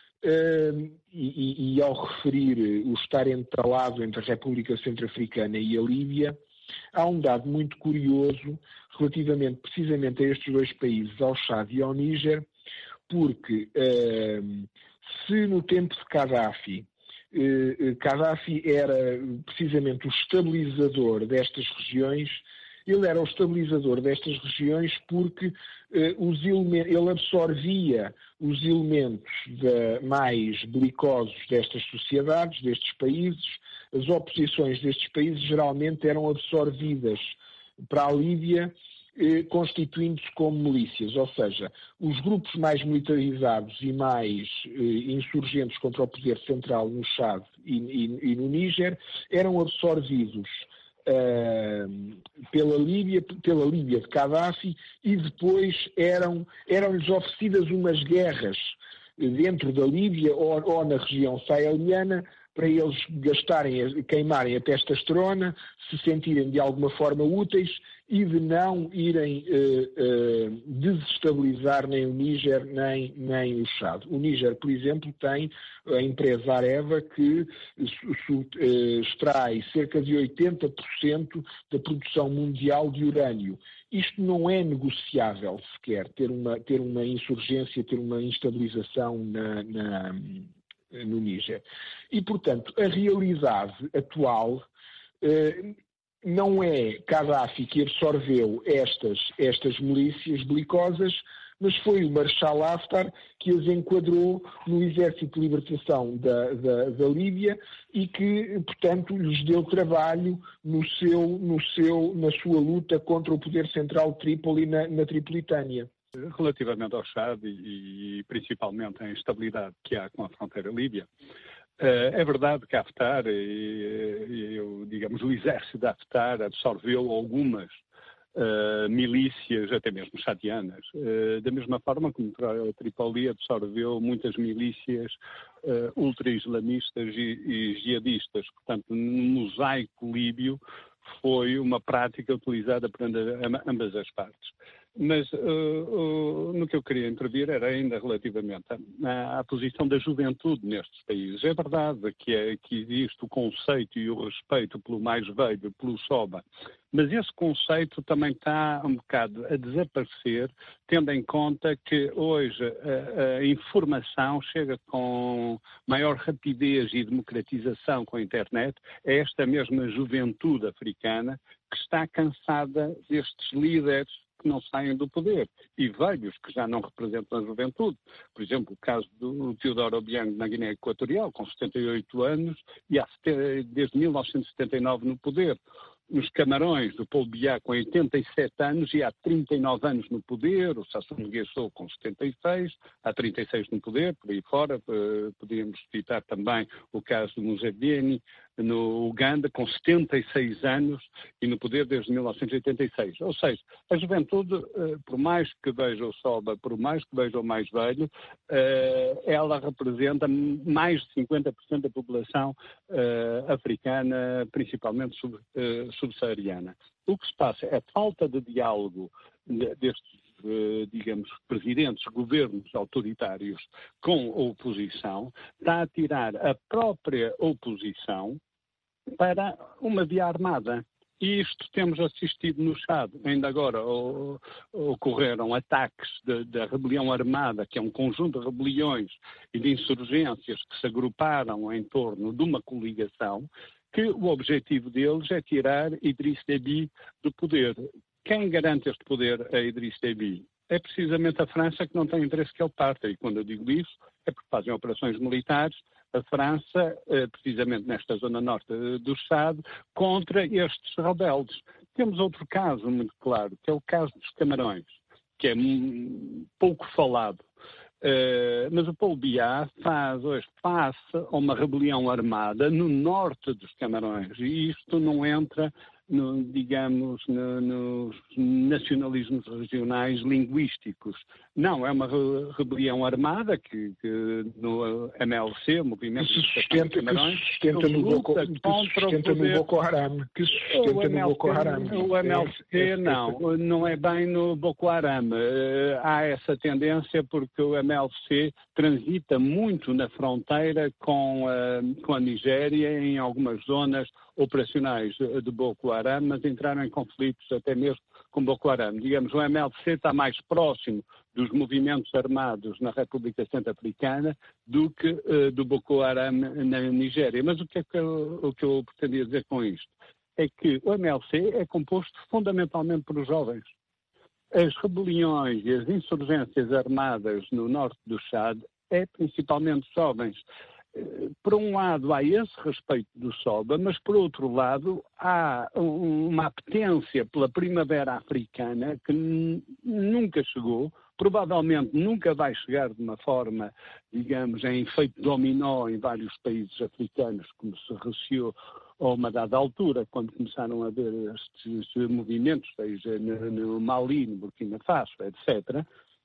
e ao referir o estar entalado entre a República Centro-Africana e a Líbia, há um dado muito curioso relativamente precisamente a estes 2 países, ao Chad e ao Níger, porque se no tempo de Gaddafi era precisamente o estabilizador destas regiões, ele era o estabilizador destas regiões porque ele absorvia os elementos mais belicosos destas sociedades, destes países. As oposições destes países geralmente eram absorvidas para a Líbia, constituindo-se como milícias, ou seja, os grupos mais militarizados e mais insurgentes contra o poder central no Chad e no Níger eram absorvidos pela Líbia de Gaddafi, e depois eram-lhes oferecidas umas guerras dentro da Líbia ou na região saheliana para eles queimarem a testosterona, se sentirem de alguma forma úteis e de não irem desestabilizar nem o Níger nem o Chad. O Níger, por exemplo, tem a empresa Areva que extrai cerca de 80% da produção mundial de urânio. Isto não é negociável sequer, ter uma insurgência, ter uma instabilização no Níger. E, portanto, a realidade atual não é Gaddafi que absorveu estas milícias belicosas, mas foi o Marshal Haftar que as enquadrou no Exército de Libertação da Líbia e que, portanto, lhes deu trabalho na sua luta contra o poder central de Trípoli na Tripolitânia. Relativamente ao Chad e principalmente à instabilidade que há com a fronteira líbia, é verdade que Haftar, digamos, o exército de Haftar absorveu algumas milícias, até mesmo chadianas, da mesma forma como Trípoli absorveu muitas milícias ultra-islamistas e jihadistas. Portanto, no mosaico líbio foi uma prática utilizada por ambas as partes. Mas no que eu queria intervir era ainda relativamente à posição da juventude nestes países. É verdade que existe o conceito e o respeito pelo mais velho, pelo SOBA, mas esse conceito também está um bocado a desaparecer, tendo em conta que hoje a informação chega com maior rapidez e democratização com a internet. É esta mesma juventude africana que está cansada destes líderes que não saem do poder, e velhos que já não representam a juventude. Por exemplo, o caso do Teodoro Obiang na Guiné Equatorial, com 78 anos, e desde 1979 no poder. Nos Camarões, do Paul Biya, com 87 anos e há 39 anos no poder, o Sassou Nguesso com 76, há 36 no poder, por aí fora. Podíamos citar também o caso do Museveni, no Uganda, com 76 anos e no poder desde 1986. Ou seja, a juventude, por mais que veja o SOBA, por mais que veja o mais velho, ela representa mais de 50% da população africana, principalmente subsaariana. O que se passa é a falta de diálogo destes, digamos, presidentes, governos autoritários com a oposição, está a tirar a própria oposição para uma via armada. E isto temos assistido no Chad. Ainda agora ocorreram ataques da rebelião armada, que é um conjunto de rebeliões e de insurgências que se agruparam em torno de uma coligação, que o objetivo deles é tirar Idriss Déby do poder. Quem garante este poder a Idriss Déby? É precisamente a França, que não tem interesse que ele parta. E quando eu digo isso, é porque fazem operações militares, a França, precisamente nesta zona norte do Chad, contra estes rebeldes. Temos outro caso muito claro, que é o caso dos Camarões, que é pouco falado. Mas o Paul Biya faz hoje face a uma rebelião armada no norte dos Camarões, e isto não entra nos nacionalismos regionais linguísticos. Não, é uma rebelião armada que no MLC, o Movimento de sustenta no Boko Haram. O MLC não é bem no Boko Haram. Há essa tendência porque o MLC transita muito na fronteira com a Nigéria em algumas zonas operacionais de Boko Haram, mas entraram em conflitos até mesmo com Boko Haram. Digamos, o MLC está mais próximo dos movimentos armados na República Centro-Africana do que do Boko Haram na Nigéria. Mas o que eu pretendia dizer com isto? É que o MLC é composto fundamentalmente por jovens. As rebeliões e as insurgências armadas no norte do Chad é principalmente jovens. Por um lado, há esse respeito do SOBA, mas, por outro lado, há uma apetência pela primavera africana que nunca chegou, provavelmente nunca vai chegar de uma forma, digamos, em efeito dominó em vários países africanos, como se receou a uma dada altura, quando começaram a haver estes movimentos, seja no Mali, no Burkina Faso, etc.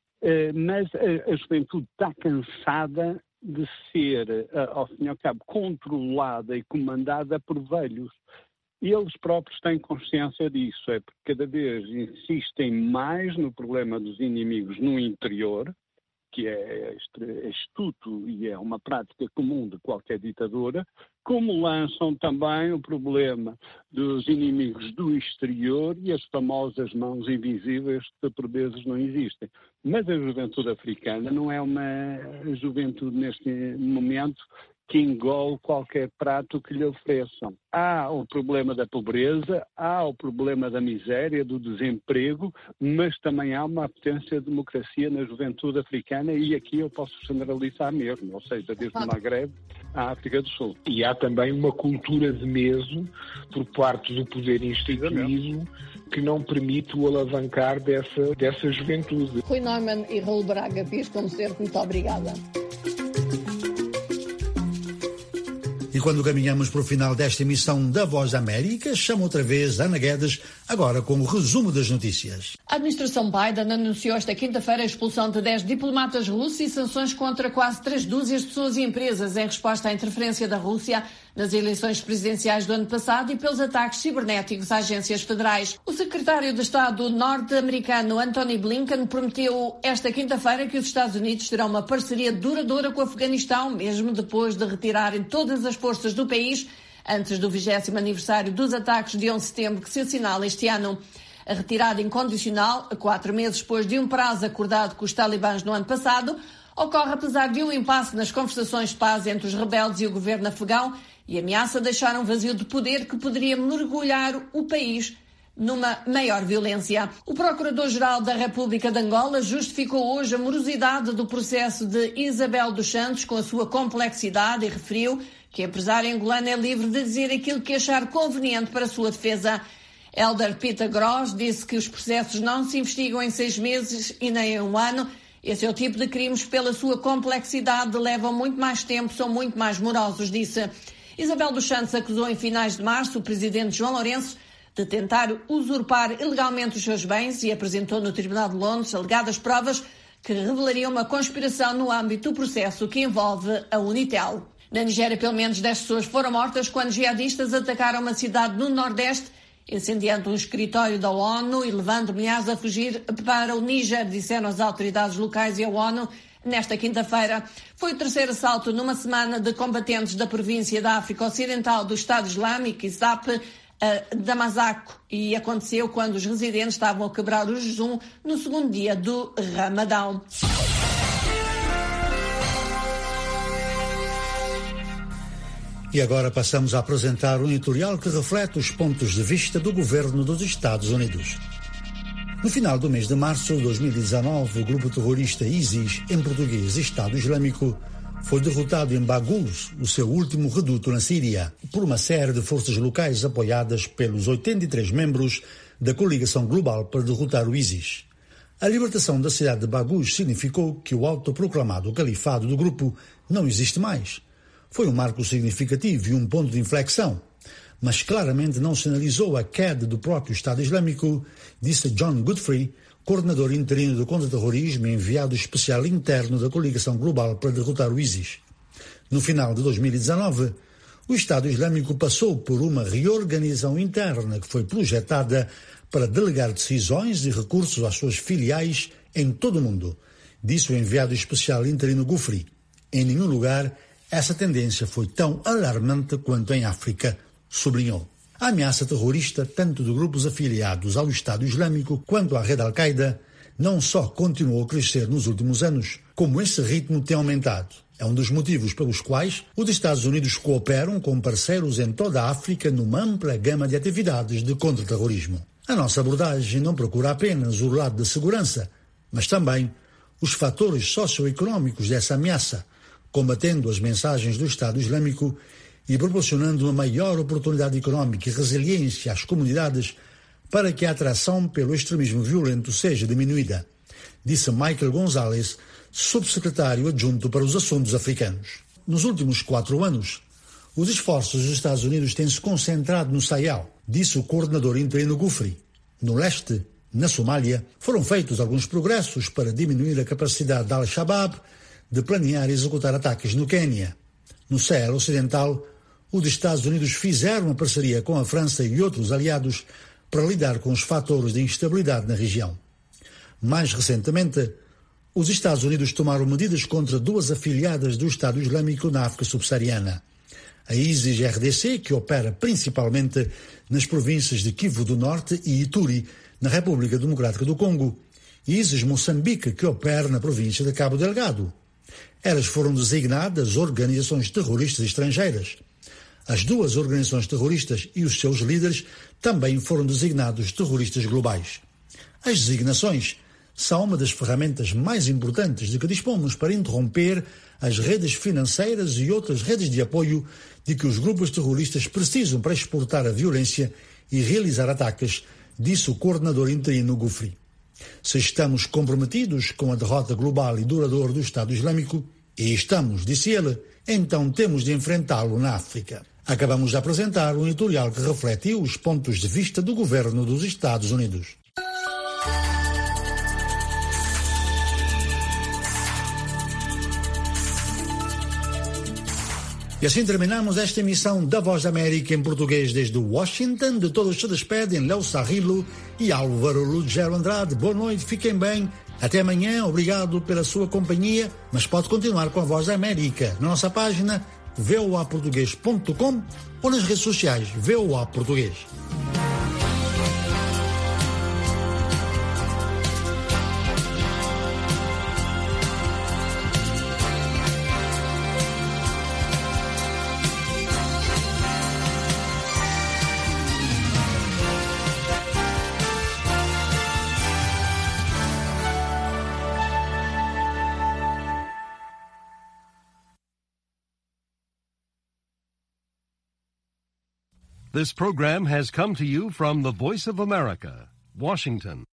Mas a juventude está cansada de ser, ao fim e ao cabo, controlada e comandada por velhos. E eles próprios têm consciência disso, é porque cada vez insistem mais no problema dos inimigos no interior, que é astuto e é uma prática comum de qualquer ditadura, como lançam também o problema dos inimigos do exterior e as famosas mãos invisíveis que por vezes não existem. Mas a juventude africana não é uma juventude neste momento que engole qualquer prato que lhe ofereçam. Há o problema da pobreza, há o problema da miséria, do desemprego, mas também há uma apetência de democracia na juventude africana, e aqui eu posso generalizar mesmo, ou seja, desde o Magreb à África do Sul. E há também uma cultura de medo por parte do poder instituído que não permite o alavancar dessa juventude. Rui Neumann e Raul Braga Pires, como sempre, muito obrigada. E quando caminhamos para o final desta emissão da Voz da América, chamo outra vez Ana Guedes, agora com o resumo das notícias. A administração Biden anunciou esta quinta-feira a expulsão de 10 diplomatas russos e sanções contra quase 3 dúzias de pessoas e empresas em resposta à interferência da Rússia nas eleições presidenciais do ano passado e pelos ataques cibernéticos a agências federais. O secretário de Estado norte-americano Antony Blinken prometeu esta quinta-feira que os Estados Unidos terão uma parceria duradoura com o Afeganistão, mesmo depois de retirarem todas as forças do país antes do 20º aniversário dos ataques de 11 de setembro que se assinala este ano. A retirada incondicional, 4 meses depois de um prazo acordado com os talibãs no ano passado, ocorre apesar de um impasse nas conversações de paz entre os rebeldes e o governo afegão e ameaça deixar um vazio de poder que poderia mergulhar o país numa maior violência. O Procurador-Geral da República de Angola justificou hoje a morosidade do processo de Isabel dos Santos com a sua complexidade e referiu que a empresária angolana é livre de dizer aquilo que achar conveniente para a sua defesa. Elder Peter Gross disse que os processos não se investigam em 6 meses e nem em 1 ano. Esse é o tipo de crimes, pela sua complexidade, levam muito mais tempo, são muito mais morosos, disse. Isabel dos Santos acusou em finais de março o presidente João Lourenço de tentar usurpar ilegalmente os seus bens e apresentou no Tribunal de Londres alegadas provas que revelariam uma conspiração no âmbito do processo que envolve a Unitel. Na Nigéria, pelo menos 10 pessoas foram mortas quando jihadistas atacaram uma cidade no Nordeste, incendiando um escritório da ONU e levando milhares a fugir para o Níger, disseram as autoridades locais e a ONU nesta quinta-feira. Foi o 3º assalto numa semana de combatentes da província da África Ocidental do Estado Islâmico, ISAP, a Damasco, e aconteceu quando os residentes estavam a quebrar o jejum no 2º dia do Ramadão. E agora passamos a apresentar um editorial que reflete os pontos de vista do governo dos Estados Unidos. No final do mês de março de 2019, o grupo terrorista ISIS, em português Estado Islâmico, foi derrotado em Baghouz, o seu último reduto na Síria, por uma série de forças locais apoiadas pelos 83 membros da coligação global para derrotar o ISIS. A libertação da cidade de Baghouz significou que o autoproclamado califado do grupo não existe mais. Foi um marco significativo e um ponto de inflexão, mas claramente não sinalizou a queda do próprio Estado Islâmico, disse John Godfrey, coordenador interino do contra-terrorismo e enviado especial interno da coligação global para derrotar o ISIS. No final de 2019, o Estado Islâmico passou por uma reorganização interna que foi projetada para delegar decisões e recursos às suas filiais em todo o mundo, disse o enviado especial interino Godfrey. Em nenhum lugar essa tendência foi tão alarmante quanto em África, sublinhou. A ameaça terrorista, tanto de grupos afiliados ao Estado Islâmico quanto à rede Al-Qaeda, não só continuou a crescer nos últimos anos, como esse ritmo tem aumentado. É um dos motivos pelos quais os Estados Unidos cooperam com parceiros em toda a África numa ampla gama de atividades de contra-terrorismo. A nossa abordagem não procura apenas o lado da segurança, mas também os fatores socioeconômicos dessa ameaça, combatendo as mensagens do Estado Islâmico e proporcionando uma maior oportunidade econômica e resiliência às comunidades para que a atração pelo extremismo violento seja diminuída, disse Michael Gonzalez, subsecretário adjunto para os assuntos africanos. Nos últimos 4 anos, os esforços dos Estados Unidos têm se concentrado no Sahel, disse o coordenador interino Godfrey. No leste, na Somália, foram feitos alguns progressos para diminuir a capacidade da Al-Shabaab de planear e executar ataques no Quênia. No Sahel Ocidental, os Estados Unidos fizeram uma parceria com a França e outros aliados para lidar com os fatores de instabilidade na região. Mais recentemente, os Estados Unidos tomaram medidas contra 2 afiliadas do Estado Islâmico na África subsaariana. A ISIS-RDC, que opera principalmente nas províncias de Kivu do Norte e Ituri, na República Democrática do Congo, e ISIS-Moçambique, que opera na província de Cabo Delgado. Elas foram designadas organizações terroristas estrangeiras. As 2 organizações terroristas e os seus líderes também foram designados terroristas globais. As designações são uma das ferramentas mais importantes de que dispomos para interromper as redes financeiras e outras redes de apoio de que os grupos terroristas precisam para exportar a violência e realizar ataques, disse o coordenador interino Godfrey. Se estamos comprometidos com a derrota global e duradoura do Estado Islâmico, e estamos, disse ele, então temos de enfrentá-lo na África. Acabamos de apresentar um editorial que refletiu os pontos de vista do governo dos Estados Unidos. E assim terminamos esta emissão da Voz da América em português desde Washington. De todos se despedem Léo Sarrilo e Álvaro Lugero Andrade. Boa noite, fiquem bem. Até amanhã, obrigado pela sua companhia, mas pode continuar com a Voz da América na nossa página voaportugues.com ou nas redes sociais VOA Português. This program has come to you from the Voice of America, Washington.